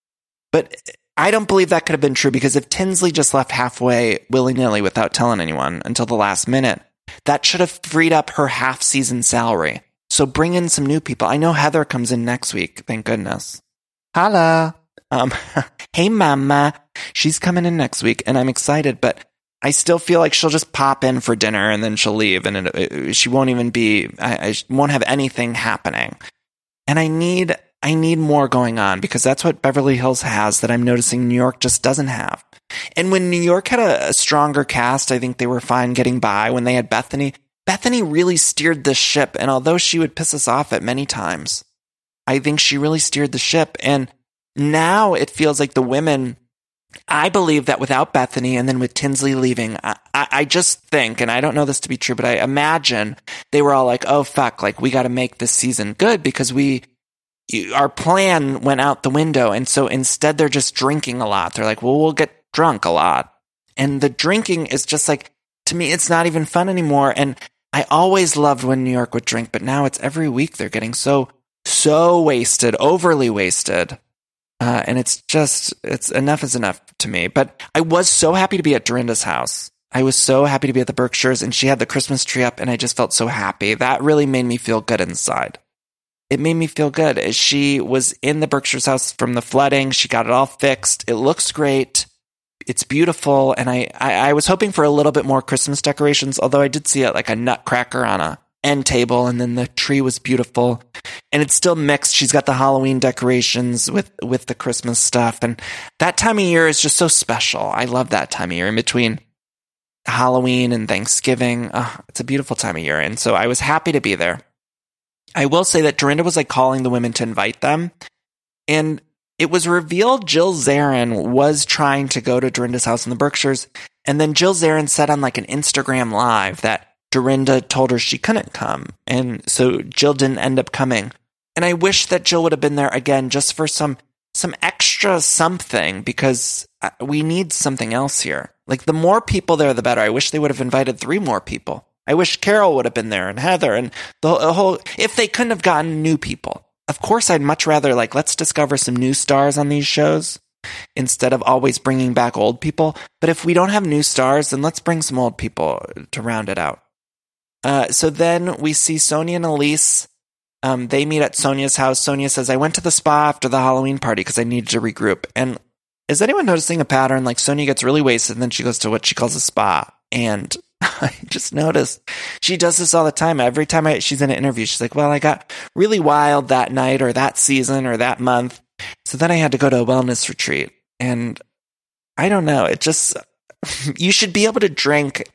But I don't believe that could have been true, because if Tinsley just left halfway willy-nilly without telling anyone until the last minute, that should have freed up her half-season salary. So bring in some new people. I know Heather comes in next week. Thank goodness. Holla. Um, hey, mama. She's coming in next week, and I'm excited, but I still feel like she'll just pop in for dinner and then she'll leave, and it, it, she won't even be, I, I won't have anything happening. And I need, I need more going on, because that's what Beverly Hills has that I'm noticing New York just doesn't have. And when New York had a, a stronger cast, I think they were fine getting by. When they had Bethany, Bethany really steered the ship, and although she would piss us off at many times, I think she really steered the ship. And now it feels like the women, I believe that without Bethany and then with Tinsley leaving, I, I, I just think, and I don't know this to be true, but I imagine they were all like, oh, fuck, like, we got to make this season good, because we, our plan went out the window. And so instead they're just drinking a lot. They're like, well, we'll get drunk a lot. And the drinking is just like, to me, it's not even fun anymore. And I always loved when New York would drink, but now it's every week they're getting so, so wasted, overly wasted. Uh, and it's just, it's enough is enough to me. But I was so happy to be at Dorinda's house. I was so happy to be at the Berkshires, and she had the Christmas tree up, and I just felt so happy. That really made me feel good inside. it made me feel good. She was in the Berkshire's house from the flooding. She got it all fixed. It looks great. It's beautiful. And I, I, I was hoping for a little bit more Christmas decorations, although I did see it like a nutcracker on a end table, and then the tree was beautiful. And it's still mixed. She's got the Halloween decorations with, with the Christmas stuff. And that time of year is just so special. I love that time of year in between Halloween and Thanksgiving. Oh, it's a beautiful time of year. And so I was happy to be there. I will say that Dorinda was like calling the women to invite them. And it was revealed Jill Zarin was trying to go to Dorinda's house in the Berkshires. And then Jill Zarin said on like an Instagram live that Dorinda told her she couldn't come. And so Jill didn't end up coming. And I wish that Jill would have been there again just for some some extra something, because we need something else here. Like, the more people there, the better. I wish they would have invited three more people. I wish Carol would have been there, and Heather, and the, the whole, if they couldn't have gotten new people. Of course, I'd much rather, like, let's discover some new stars on these shows instead of always bringing back old people. But if we don't have new stars, then let's bring some old people to round it out. Uh, so then we see Sonia and Elise. Um, they meet at Sonia's house. Sonia says, I went to the spa after the Halloween party because I needed to regroup. And is anyone noticing a pattern? Like, Sonia gets really wasted and then she goes to what she calls a spa. And I just noticed she does this all the time. Every time I, she's in an interview, she's like, well, I got really wild that night or that season or that month. So then I had to go to a wellness retreat. And I don't know. It just, you should be able to drink.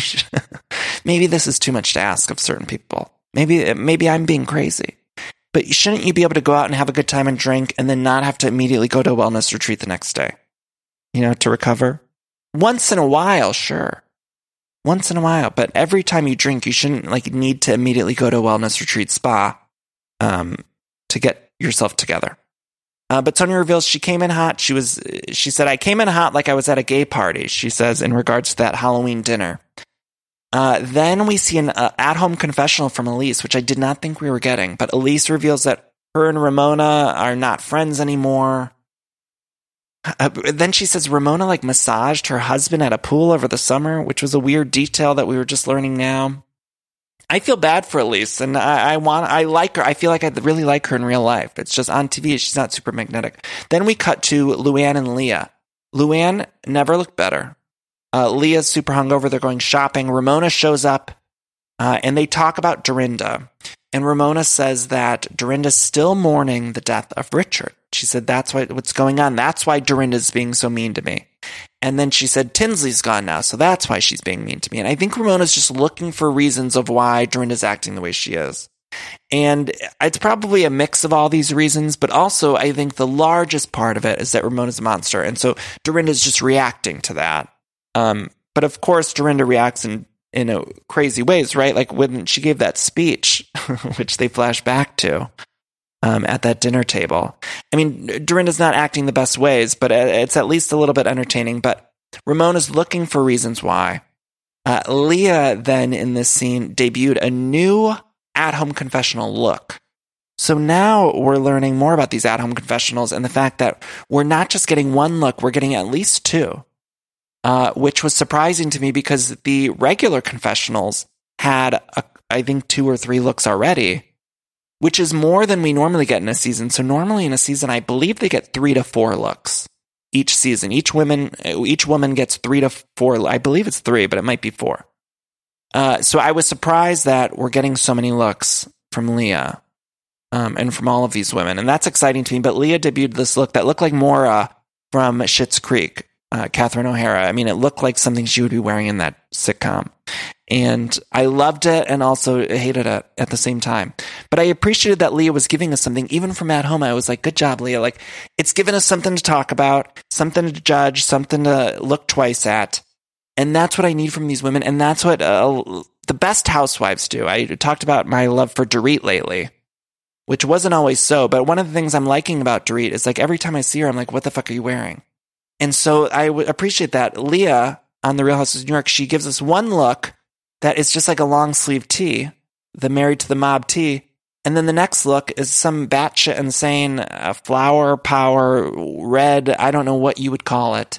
Maybe this is too much to ask of certain people. Maybe maybe I'm being crazy. But shouldn't you be able to go out and have a good time and drink and then not have to immediately go to a wellness retreat the next day? You know, to recover? Once in a while, sure. Once in a while. But every time you drink, you shouldn't like need to immediately go to a wellness retreat spa um, to get yourself together. Uh, but Sonia reveals she came in hot. She was. She said, I came in hot like I was at a gay party, she says, in regards to that Halloween dinner. Uh, then we see an uh, at-home confessional from Elise, which I did not think we were getting. But Elise reveals that her and Ramona are not friends anymore. Uh, then she says Ramona like massaged her husband at a pool over the summer, which was a weird detail that we were just learning now. I feel bad for Elise, and I, I want, I like her. I feel like I really like her in real life. It's just on T V, she's not super magnetic. Then we cut to Luann and Leah. Luann never looked better. Uh, Leah's super hungover. They're going shopping. Ramona shows up, uh, and they talk about Dorinda. And Ramona says that Dorinda's still mourning the death of Richard. She said, that's what, what's going on. That's why Dorinda's being so mean to me. And then she said, Tinsley's gone now, so that's why she's being mean to me. And I think Ramona's just looking for reasons of why Dorinda's acting the way she is. And it's probably a mix of all these reasons, but also I think the largest part of it is that Ramona's a monster. And so Dorinda's just reacting to that. Um, but of course, Dorinda reacts in, in a crazy ways, right? Like when she gave that speech, which they flash back to um, at that dinner table. I mean, Dorinda's not acting the best ways, but it's at least a little bit entertaining. But Ramona's looking for reasons why. Uh, Leah then in this scene debuted a new at-home confessional look. So now we're learning more about these at-home confessionals and the fact that we're not just getting one look, we're getting at least two. Uh, which was surprising to me because the regular confessionals had, a, I think, two or three looks already, which is more than we normally get in a season. So normally in a season, I believe they get three to four looks each season. Each woman, each woman gets three to four. I believe it's three, but it might be four. Uh, so I was surprised that we're getting so many looks from Leah um, and from all of these women. And that's exciting to me. But Leah debuted this look that looked like Maura from Schitt's Creek. Uh, Catherine O'Hara. I mean, it looked like something she would be wearing in that sitcom. And I loved it and also hated it at the same time. But I appreciated that Leah was giving us something. Even from at home, I was like, good job, Leah. Like, it's given us something to talk about, something to judge, something to look twice at. And that's what I need from these women. And that's what uh, the best housewives do. I talked about my love for Dorit lately, which wasn't always so. But one of the things I'm liking about Dorit is like every time I see her, I'm like, what the fuck are you wearing? And so I would appreciate that. Leah on The Real Housewives of New York, she gives us one look that is just like a long sleeve tee, the Married to the Mob tee. And then the next look is some batshit insane uh, flower power red. I don't know what you would call it.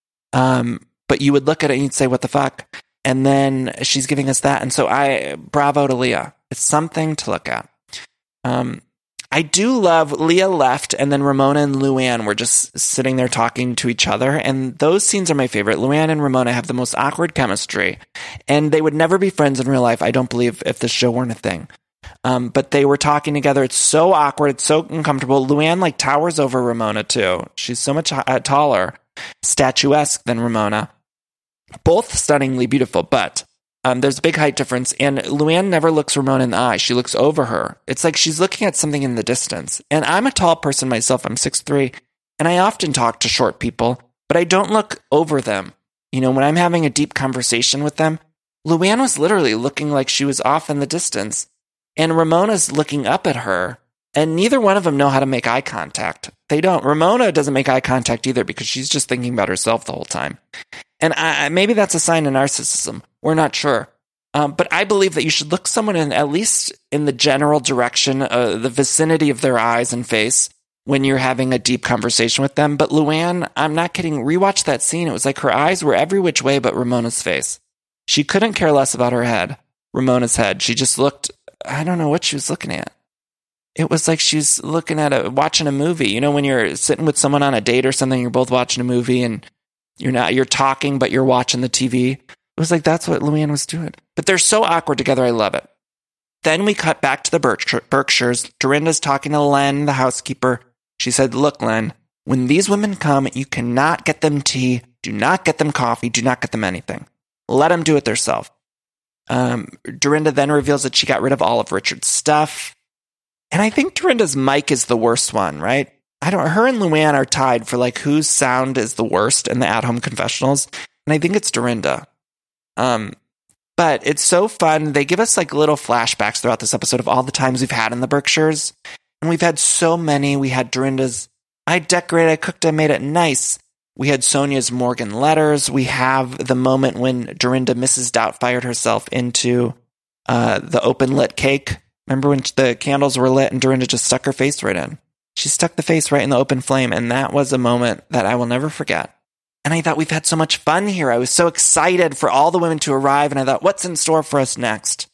Um, but you would look at it and you'd say, what the fuck? And then she's giving us that. And so I, bravo to Leah. It's something to look at. Um, I do love Leah left, and then Ramona and Luann were just sitting there talking to each other, and those scenes are my favorite. Luann and Ramona have the most awkward chemistry, and they would never be friends in real life, I don't believe, if this show weren't a thing. Um, but they were talking together. It's so awkward. It's so uncomfortable. Luann, like, towers over Ramona, too. She's so much uh, taller, statuesque than Ramona. Both stunningly beautiful, but um, there's a big height difference, and Luann never looks Ramona in the eye. She looks over her. It's like she's looking at something in the distance. And I'm a tall person myself. I'm six three, and I often talk to short people, but I don't look over them. You know, when I'm having a deep conversation with them, Luann was literally looking like she was off in the distance. And Ramona's looking up at her, and neither one of them know how to make eye contact. They don't. Ramona doesn't make eye contact either because she's just thinking about herself the whole time. And I, maybe that's a sign of narcissism. We're not sure. Um, but I believe that you should look someone in, at least in the general direction, uh, the vicinity of their eyes and face when you're having a deep conversation with them. But Luann, I'm not kidding, rewatch that scene. It was like her eyes were every which way but Ramona's face. She couldn't care less about her head, Ramona's head. She just looked... I don't know what she was looking at. It was like she's looking at a watching a movie. You know, when you're sitting with someone on a date or something, you're both watching a movie and you're not you're talking, but you're watching the T V. It was like that's what Luann was doing. But they're so awkward together. I love it. Then we cut back to the Berkshire, Berkshires. Dorinda's talking to Len, the housekeeper. She said, "Look, Len, when these women come, you cannot get them tea. Do not get them coffee. Do not get them anything. Let them do it themselves." Um, Dorinda then reveals that she got rid of all of Richard's stuff. And I think Dorinda's mic is the worst one, right? I don't, her and Luann are tied for like whose sound is the worst in the at-home confessionals. And I think it's Dorinda. Um, but it's so fun. They give us like little flashbacks throughout this episode of all the times we've had in the Berkshires. And we've had so many. We had Dorinda's, I decorated, I cooked, I made it nice. We had Sonia's Morgan letters. We have the moment when Dorinda, Missus Doubtfired herself into uh, the open lit cake. Remember when the candles were lit and Dorinda just stuck her face right in? She stuck the face right in the open flame, and that was a moment that I will never forget. And I thought we've had so much fun here. I was so excited for all the women to arrive, and I thought, what's in store for us next?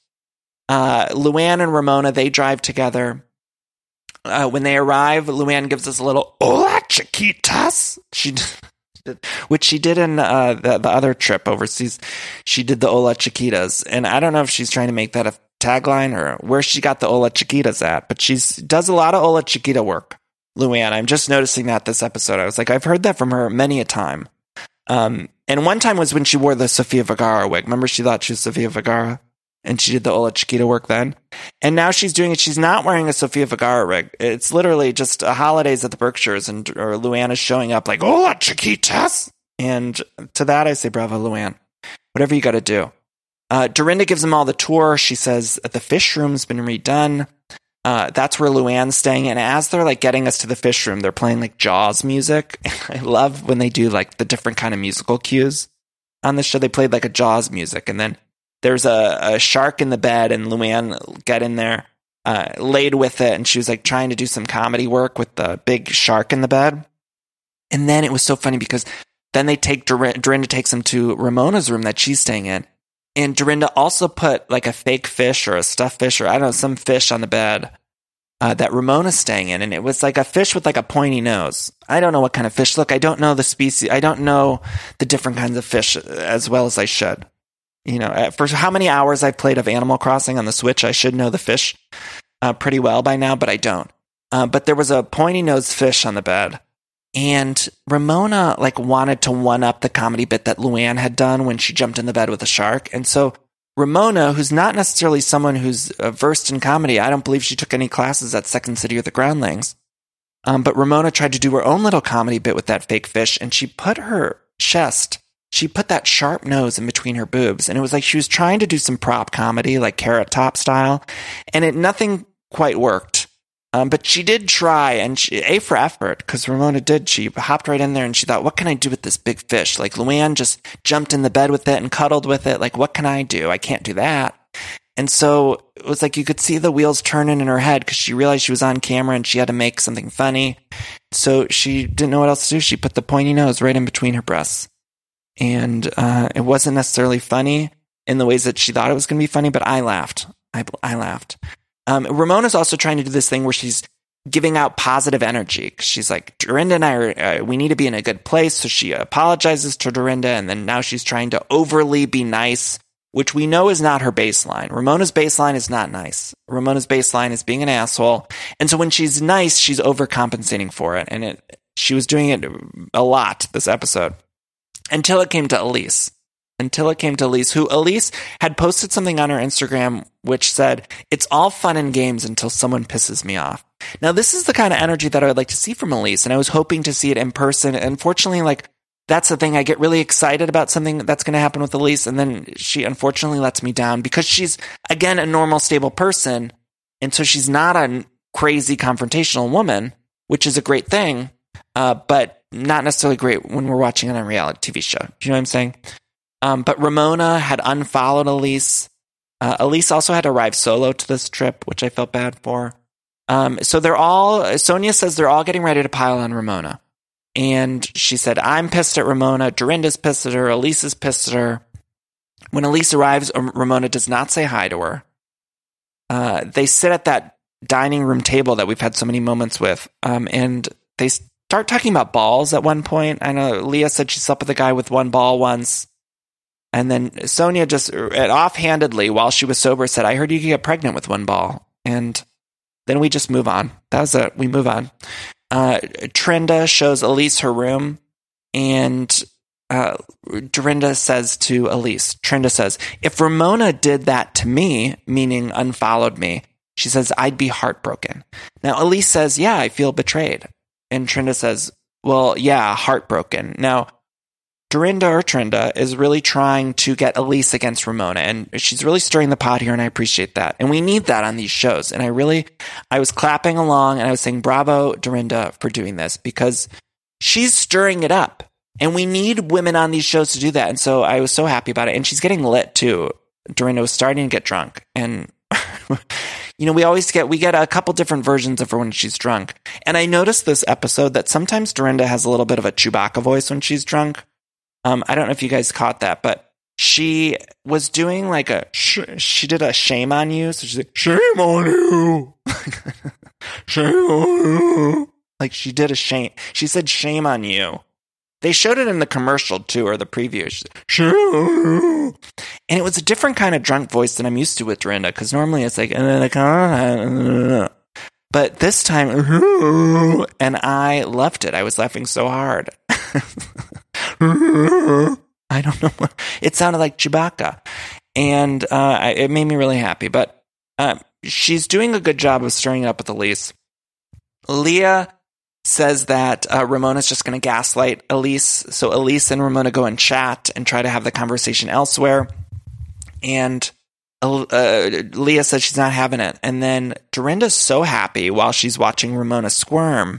Uh, Luann and Ramona, they drive together. Uh, when they arrive, Luann gives us a little, hola, chiquitas. She... which she did in uh, the, the other trip overseas. She did the Hola Chiquitas. And I don't know if she's trying to make that a tagline or where she got the Hola Chiquitas at, but she does a lot of Hola Chiquita work, Luann. I'm just noticing that this episode. I was like, I've heard that from her many a time. Um, and one time was when she wore the Sofia Vergara wig. Remember, she thought she was Sofia Vergara? And she did the Hola Chiquita work then. And now she's doing it. She's not wearing a Sofia Vergara rig. It's literally just a holidays at the Berkshires, and or Luann is showing up like, Hola Chiquitas. And to that, I say, bravo, Luann. Whatever you got to do. Uh, Dorinda gives them all the tour. She says the fish room's been redone. Uh, that's where Luann's staying. And as they're like getting us to the fish room, they're playing like Jaws music. I love when they do like the different kind of musical cues on the show. They played like a Jaws music, and then there's a, a shark in the bed, and Luann got in there, uh, laid with it, and she was like trying to do some comedy work with the big shark in the bed. And then it was so funny because then they take Dor- Dorinda takes them to Ramona's room that she's staying in, and Dorinda also put like a fake fish or a stuffed fish or I don't know, some fish on the bed uh, that Ramona's staying in, and it was like a fish with like a pointy nose. I don't know what kind of fish. Look, I don't know the species. I don't know the different kinds of fish as well as I should. You know, for how many hours I've played of Animal Crossing on the Switch, I should know the fish uh, pretty well by now, but I don't. Uh, but there was a pointy-nosed fish on the bed, and Ramona like wanted to one-up the comedy bit that Luann had done when she jumped in the bed with a shark. And so Ramona, who's not necessarily someone who's uh, versed in comedy, I don't believe she took any classes at Second City or the Groundlings, um, but Ramona tried to do her own little comedy bit with that fake fish, and she put her chest... She put that sharp nose in between her boobs, and it was like she was trying to do some prop comedy, like Carrot Top style, and it nothing quite worked. Um, but she did try, and she, A for effort, because Ramona did. She hopped right in there, and she thought, what can I do with this big fish? Like, Luann just jumped in the bed with it and cuddled with it. Like, what can I do? I can't do that. And so it was like you could see the wheels turning in her head because she realized she was on camera and she had to make something funny. So she didn't know what else to do. She put the pointy nose right in between her breasts. And uh, it wasn't necessarily funny in the ways that she thought it was going to be funny, but I laughed. I, I laughed. Um, Ramona's also trying to do this thing where she's giving out positive energy. She's like, Dorinda and I are, uh, we need to be in a good place. So she apologizes to Dorinda, and then now she's trying to overly be nice, which we know is not her baseline. Ramona's baseline is not nice. Ramona's baseline is being an asshole. And so when she's nice, she's overcompensating for it. And it, she was doing it a lot this episode until it came to Elise. Until it came to Elise, who Elise had posted something on her Instagram which said, "It's all fun and games until someone pisses me off." Now, this is the kind of energy that I would like to see from Elise, and I was hoping to see it in person. Unfortunately, like, that's the thing. I get really excited about something that's going to happen with Elise, and then she unfortunately lets me down because she's, again, a normal, stable person, and so she's not a crazy confrontational woman, which is a great thing, uh, but not necessarily great when we're watching it on a reality T V show. Do you know what I'm saying? Um, but Ramona had unfollowed Elise. Uh, Elise also had arrived solo to this trip, which I felt bad for. Um, so they're all, Sonia says they're all getting ready to pile on Ramona. And she said, I'm pissed at Ramona. Dorinda's pissed at her. Elise is pissed at her. When Elise arrives, Ramona does not say hi to her. Uh, they sit at that dining room table that we've had so many moments with. Um, and they start talking about balls at one point. I know Leah said she slept with a guy with one ball once. And then Sonia just offhandedly, while she was sober, said, I heard you could get pregnant with one ball. And then we just move on. That was it. We move on. Uh, Trinda shows Elise her room. And uh, Dorinda says to Elise, Trinda says, if Ramona did that to me, meaning unfollowed me, she says, I'd be heartbroken. Now, Elise says, yeah, I feel betrayed. And Trinda says, well, yeah, heartbroken. Now, Dorinda or Trinda is really trying to get Elise against Ramona, and she's really stirring the pot here, and I appreciate that. And we need that on these shows. And I really, I was clapping along, and I was saying, bravo, Dorinda, for doing this, because she's stirring it up. And we need women on these shows to do that. And so I was so happy about it. And she's getting lit, too. Dorinda was starting to get drunk. And, you know, we always get, we get a couple different versions of her when she's drunk. And I noticed this episode that sometimes Dorinda has a little bit of a Chewbacca voice when she's drunk. Um, I don't know if you guys caught that, but she was doing like a, sh- she did a shame on you. So she's like, shame on you. Shame on you. Like she did a shame. She said shame on you. They showed it in the commercial too, or the preview. She's like, shame on you. And it was a different kind of drunk voice than I'm used to with Dorinda, because normally it's like, but this time, and I loved it. I was laughing so hard. I don't know. It sounded like Chewbacca. And uh, I, it made me really happy. But uh, she's doing a good job of stirring it up with Elise. Leah says that uh, Ramona's just going to gaslight Elise. So Elise and Ramona go and chat and try to have the conversation elsewhere. And uh, Leah says she's not having it. And then Dorinda's so happy while she's watching Ramona squirm.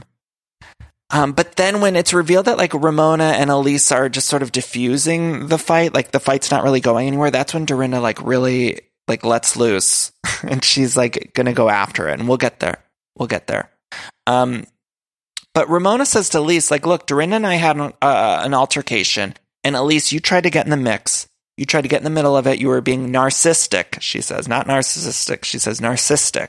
Um, but then when it's revealed that like Ramona and Elise are just sort of diffusing the fight, like the fight's not really going anywhere, that's when Dorinda like really like lets loose and she's like going to go after it. And we'll get there. We'll get there. Um, but Ramona says to Elise, like, look, Dorinda and I had an, uh, an altercation, and Elise, you tried to get in the mix. You tried to get in the middle of it. You were being narcissistic, she says. Not narcissistic. She says narcissistic.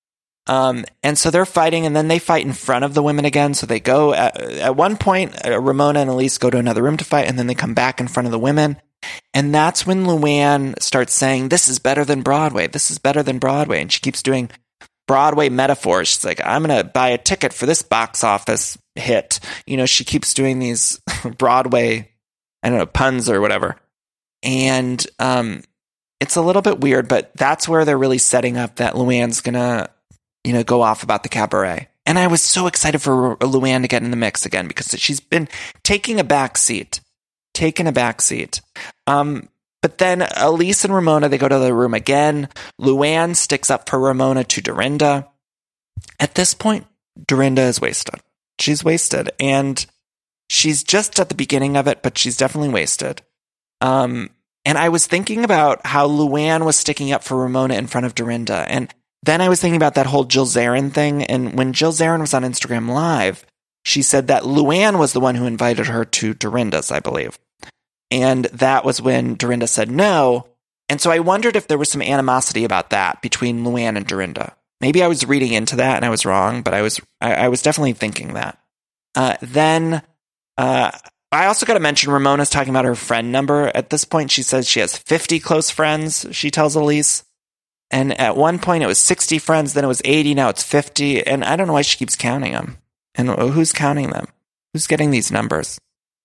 Um, and so they're fighting, and then they fight in front of the women again. So they go at, at one point, uh, Ramona and Elise go to another room to fight, and then they come back in front of the women. And that's when Luann starts saying, this is better than Broadway. This is better than Broadway. And she keeps doing Broadway metaphors. She's like, I'm going to buy a ticket for this box office hit. You know, she keeps doing these Broadway, I don't know, puns or whatever. And, um, it's a little bit weird, but that's where they're really setting up that Luann's going to, you know, go off about the cabaret. And I was so excited for Luann to get in the mix again because she's been taking a back seat, taking a back seat. Um, but then Elise and Ramona, they go to the room again. Luann sticks up for Ramona to Dorinda. At this point, Dorinda is wasted. She's wasted. And she's just at the beginning of it, but she's definitely wasted. Um, and I was thinking about how Luann was sticking up for Ramona in front of Dorinda. And then I was thinking about that whole Jill Zarin thing, and when Jill Zarin was on Instagram Live, she said that Luann was the one who invited her to Dorinda's, I believe. And that was when Dorinda said no, and so I wondered if there was some animosity about that between Luann and Dorinda. Maybe I was reading into that and I was wrong, but I was I, I was definitely thinking that. Uh, then uh, I also got to mention Ramona's talking about her friend number. At this point, she says she has fifty close friends, she tells Elise. And at one point, it was sixty friends, then it was eighty, now it's fifty. And I don't know why she keeps counting them. And who's counting them? Who's getting these numbers?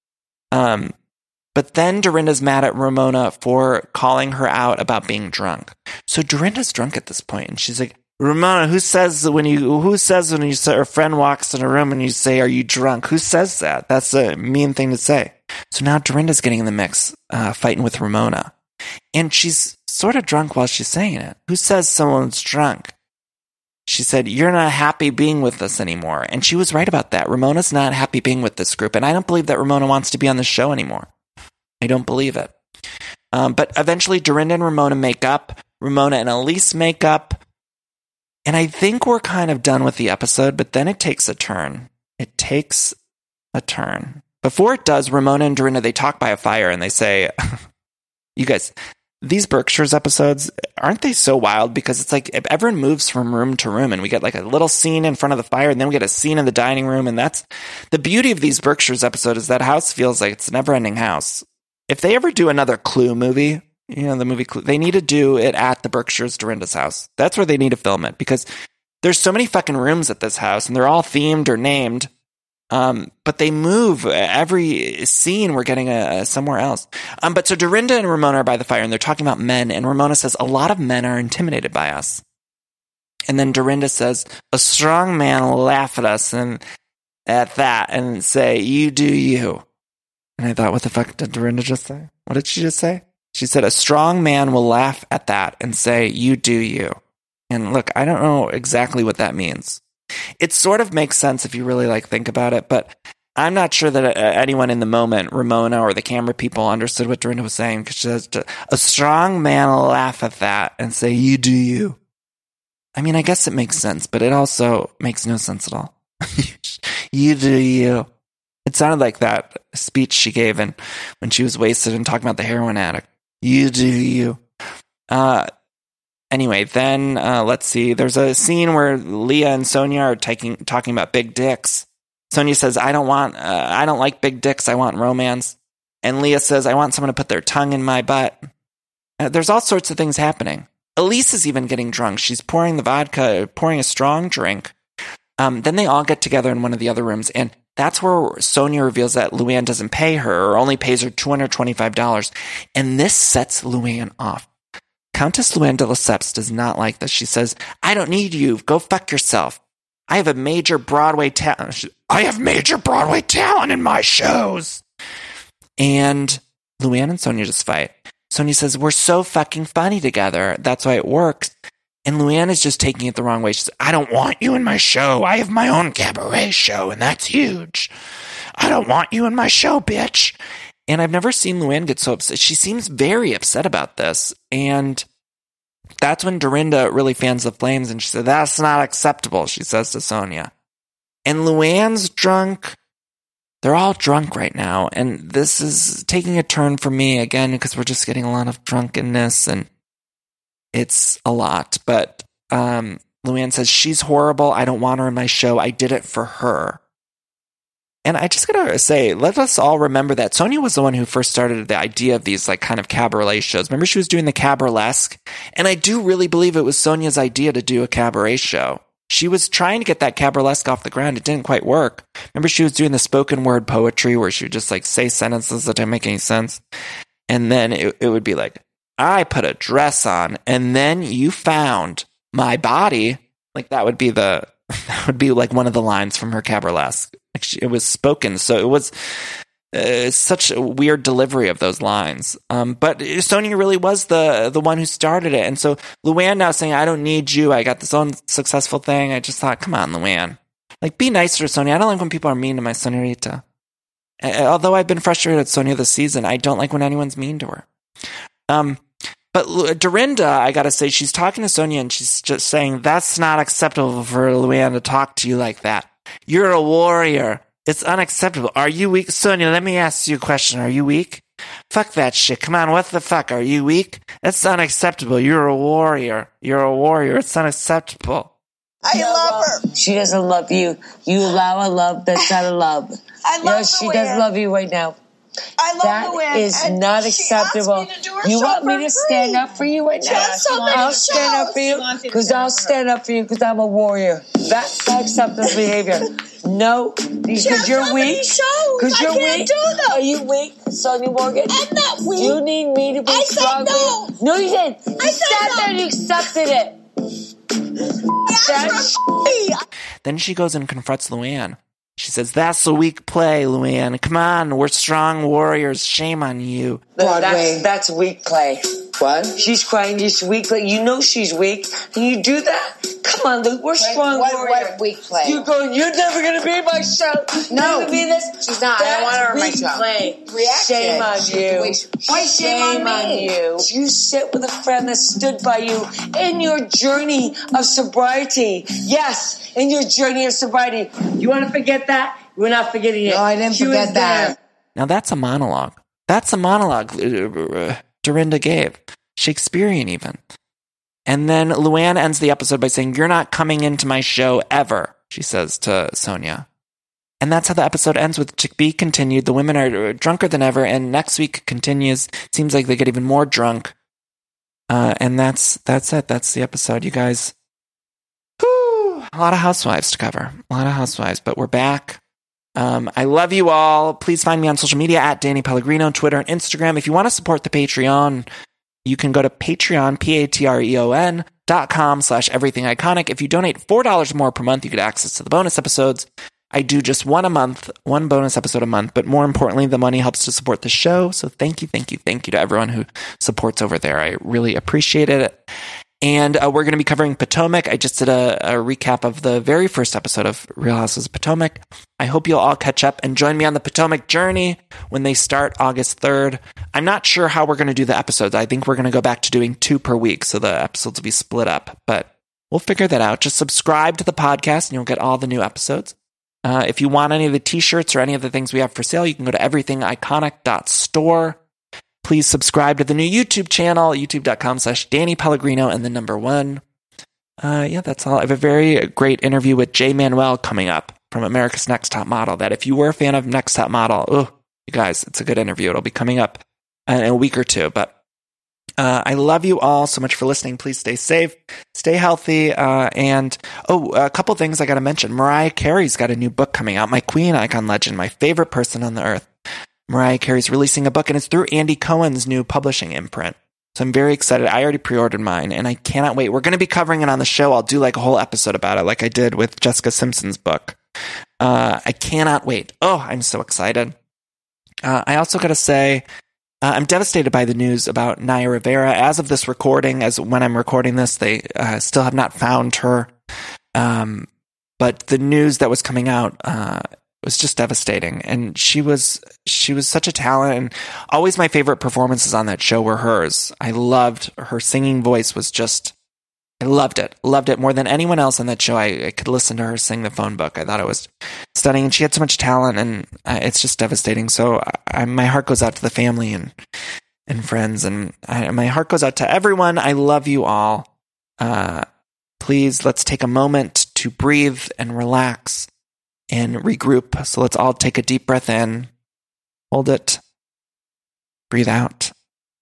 Um, but then Dorinda's mad at Ramona for calling her out about being drunk. So Dorinda's drunk at this point, and she's like, Ramona, who says when you who says when you say a friend walks in a room and you say, "Are you drunk?" Who says that? That's a mean thing to say. So now Dorinda's getting in the mix, uh, fighting with Ramona, and she's sort of drunk while she's saying it. Who says someone's drunk? She said, "You're not happy being with us anymore," and she was right about that. Ramona's not happy being with this group, and I don't believe that Ramona wants to be on the show anymore. I don't believe it. Um, but eventually, Dorinda and Ramona make up. Ramona and Elise make up. And I think we're kind of done with the episode, but then it takes a turn. It takes a turn. Before it does, Ramona and Dorinda, they talk by a fire and they say, you guys, these Berkshires episodes, aren't they so wild? Because it's like everyone moves from room to room and we get like a little scene in front of the fire and then we get a scene in the dining room. And that's the beauty of these Berkshires episodes is that house feels like it's a never ending house. If they ever do another Clue movie, you know, the movie Clue, they need to do it at the Berkshires Dorinda's house. That's where they need to film it because there's so many fucking rooms at this house and they're all themed or named. Um, but they move every scene. We're getting a, a somewhere else. Um, but so Dorinda and Ramona are by the fire and they're talking about men. And Ramona says, a lot of men are intimidated by us. And then Dorinda says, a strong man will laugh at us and at that and say, you do you. And I thought, what the fuck did Dorinda just say? What did she just say? She said, a strong man will laugh at that and say, you do you. And look, I don't know exactly what that means. It sort of makes sense if you really like think about it, but I'm not sure that anyone in the moment, Ramona or the camera people, understood what Dorinda was saying because she says, a strong man will laugh at that and say, you do you. I mean, I guess it makes sense, but it also makes no sense at all. You do you. It sounded like that speech she gave in, when she was wasted and talking about the heroin addict. You do you. Uh, anyway, then uh, let's see. There's a scene where Leah and Sonia are taking, talking about big dicks. Sonia says, I don't want, uh, I don't like big dicks. I want romance. And Leah says, I want someone to put their tongue in my butt. Uh, there's all sorts of things happening. Elise is even getting drunk. She's pouring the vodka, pouring a strong drink. Um, then they all get together in one of the other rooms. And that's where Sonia reveals that Luann doesn't pay her or only pays her two hundred twenty-five dollars. And this sets Luann off. Countess Luann de Lesseps does not like this. She says, I don't need you. Go fuck yourself. I have a major Broadway talent. I have major Broadway talent in my shows. And Luann and Sonia just fight. Sonia says, we're so fucking funny together. That's why it works. And Luann is just taking it the wrong way. She says, I don't want you in my show. I have my own cabaret show, and that's huge. I don't want you in my show, bitch. And I've never seen Luann get so upset. She seems very upset about this. And that's when Dorinda really fans the flames, and she said, that's not acceptable, she says to Sonia. And Luann's drunk. They're all drunk right now. And this is taking a turn for me again, because we're just getting a lot of drunkenness, and it's a lot. But um, Luann says, she's horrible. I don't want her in my show. I did it for her. And I just gotta say, let us all remember that Sonia was the one who first started the idea of these like kind of cabaret shows. Remember, she was doing the Cabaretlesque? And I do really believe it was Sonia's idea to do a cabaret show. She was trying to get that Cabaretlesque off the ground. It didn't quite work. Remember, she was doing the spoken word poetry where she would just like say sentences that didn't make any sense. And then it, it would be like, I put a dress on and then you found my body. Like that would be the, that would be like one of the lines from her Cabaretlesque. It was spoken, so it was uh, such a weird delivery of those lines. Um, but Sonia really was the the one who started it, and so Luann now saying, "I don't need you. I got this own successful thing." I just thought, come on, Luann, like be nicer to Sonia. I don't like when people are mean to my Sonia-rita. Uh, although I've been frustrated at Sonia this season, I don't like when anyone's mean to her. Um, but Dorinda, I gotta say, she's talking to Sonia, and she's just saying, "That's not acceptable for Luann to talk to you like that. You're a warrior. It's unacceptable. Are you weak?" Sonia, let me ask you a question. Are you weak? Fuck that shit. Come on, what the fuck? Are you weak? That's unacceptable. You're a warrior. You're a warrior. It's unacceptable. I No, love well, her. She doesn't love you. You allow a love that's not a love. I love Yes, she Luann. does love you right now. I love That Luann, is and not she acceptable. asked me to do her You show want me for to stand free. up for you right now? Just so many I'll stand up shows. for She you wants you to because stand I'll up for her. stand up for you because I'm a warrior. That's not acceptable behavior. No, because Just you're so many weak. shows. Because I you're can't weak. do them. Are you weak, Sonia Morgan? I'm not weak. You need me to be I said strong for no. you. No, you didn't. I You said sat no. there and you accepted it. That's for free. Then she goes and confronts Luann. She says, that's a weak play, Luann. Come on, we're strong warriors. Shame on you. That's, that's weak play. What? She's crying. She's weak. But you know she's weak. And you do that? Come on, Luke. We're strong what- warriors. what weak play? You're going, you're never going to be my show. No. You're gonna be this. She's not. I don't want her on my That's show. weak play. Reaction. Shame on She- you. wait, why shame on me? you. You sit with a friend that stood by you in your journey of sobriety. Yes, in your journey of sobriety. You want to forget that? We're not forgetting it. No, I didn't She was forget that. there. Now that's a monologue. That's a monologue uh, Dorinda gave. Shakespearean even. And then Luann ends the episode by saying, you're not coming into my show ever, she says to Sonia. And that's how the episode ends, with to be continued. The women are drunker than ever, and next week continues. Seems like they get even more drunk. Uh, and that's that's it. That's the episode, you guys. Whew, a lot of housewives to cover. A lot of housewives, but we're back. Um, I love you all. Please find me on social media at Danny Pellegrino, Twitter and Instagram. If you want to support the Patreon, you can go to Patreon, P-A-T-R-E-O-N dot com slash everything iconic. If you donate four dollars more per month, you get access to the bonus episodes. I do just one a month, one bonus episode a month, but more importantly, the money helps to support the show. So thank you, thank you, thank you to everyone who supports over there. I really appreciate it. And uh, we're going to be covering Potomac. I just did a, a recap of the very first episode of Real Houses of Potomac. I hope you'll all catch up and join me on the Potomac journey when they start August third. I'm not sure how we're going to do the episodes. I think we're going to go back to doing two per week, so the episodes will be split up. But we'll figure that out. Just subscribe to the podcast and you'll get all the new episodes. Uh, if you want any of the t-shirts or any of the things we have for sale, you can go to everything iconic dot store. Please subscribe to the new YouTube channel, youtube.com slash Danny Pellegrino and the number one. Uh, yeah, that's all. I have a very great interview with Jay Manuel coming up from America's Next Top Model, that if you were a fan of Next Top Model, oh, you guys, it's a good interview. It'll be coming up in a week or two. But uh, I love you all so much for listening. Please stay safe, stay healthy. Uh, and, oh, a couple things I got to mention. Mariah Carey's got a new book coming out. My Queen Icon Legend, my favorite person on the earth. Mariah Carey's releasing a book, and it's through Andy Cohen's new publishing imprint. So I'm very excited. I already pre-ordered mine, and I cannot wait. We're going to be covering it on the show. I'll do like a whole episode about it, like I did with Jessica Simpson's book. Uh, I cannot wait. Oh, I'm so excited. Uh, I also got to say, uh, I'm devastated by the news about Naya Rivera. As of this recording, as when I'm recording this, they uh, still have not found her. Um, but the news that was coming out, uh, it was just devastating. And she was she was such a talent, and always my favorite performances on that show were hers. I loved her singing voice. Was just I loved it. Loved it more than anyone else on that show. I, I could listen to her sing the phone book. I thought it was stunning, and she had so much talent, and uh, it's just devastating. So I, I, my heart goes out to the family and and friends, and I, my heart goes out to everyone. I love you all. Uh, please, let's take a moment to breathe and relax and regroup. So let's all take a deep breath in, hold it, breathe out.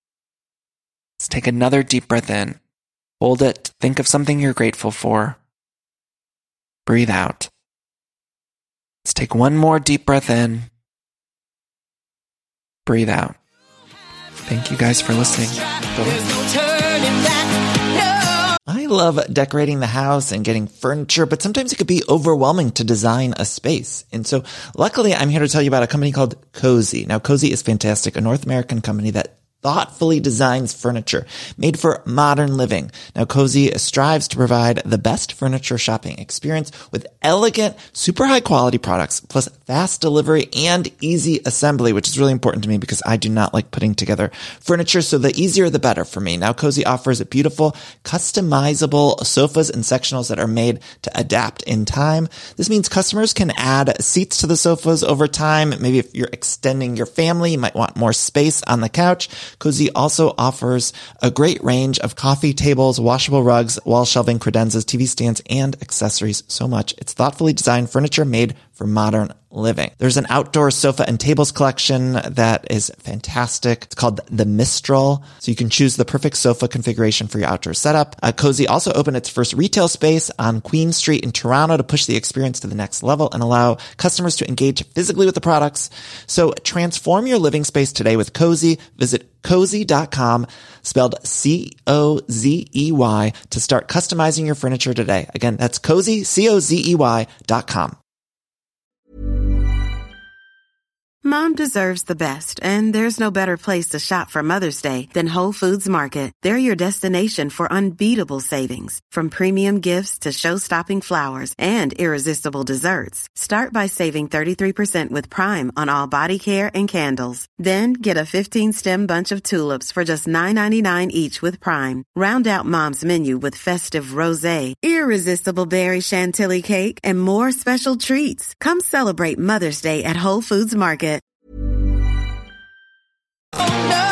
Let's take another deep breath in, hold it, think of something you're grateful for, breathe out. Let's take one more deep breath in, breathe out. Thank you guys for listening. I love decorating the house and getting furniture, but sometimes it could be overwhelming to design a space. And so luckily I'm here to tell you about a company called Cozy. Now Cozy is fantastic, a North American company that thoughtfully designs furniture made for modern living. Now, Cozy strives to provide the best furniture shopping experience with elegant, super high quality products, plus fast delivery and easy assembly, which is really important to me because I do not like putting together furniture. So the easier, the better for me. Now, Cozy offers beautiful, customizable sofas and sectionals that are made to adapt in time. This means customers can add seats to the sofas over time. Maybe if you're extending your family, you might want more space on the couch. Cozy also offers a great range of coffee tables, washable rugs, wall shelving, credenzas, T V stands, and accessories. So much. It's thoughtfully designed furniture made for modern living. There's an outdoor sofa and tables collection that is fantastic. It's called the Mistral, so you can choose the perfect sofa configuration for your outdoor setup. Uh, Cozy also opened its first retail space on Queen Street in Toronto to push the experience to the next level and allow customers to engage physically with the products. So transform your living space today with Cozy. Visit cozy dot com, spelled C O Z E Y, to start customizing your furniture today. Again, that's cozy, C O Z E Y dot com. Mom deserves the best, and there's no better place to shop for Mother's Day than Whole Foods Market. They're your destination for unbeatable savings, from premium gifts to show-stopping flowers and irresistible desserts. Start by saving thirty-three percent with Prime on all body care and candles. Then get a fifteen-stem bunch of tulips for just nine ninety-nine each with Prime. Round out Mom's menu with festive rosé, irresistible berry chantilly cake, and more special treats. Come celebrate Mother's Day at Whole Foods Market. No.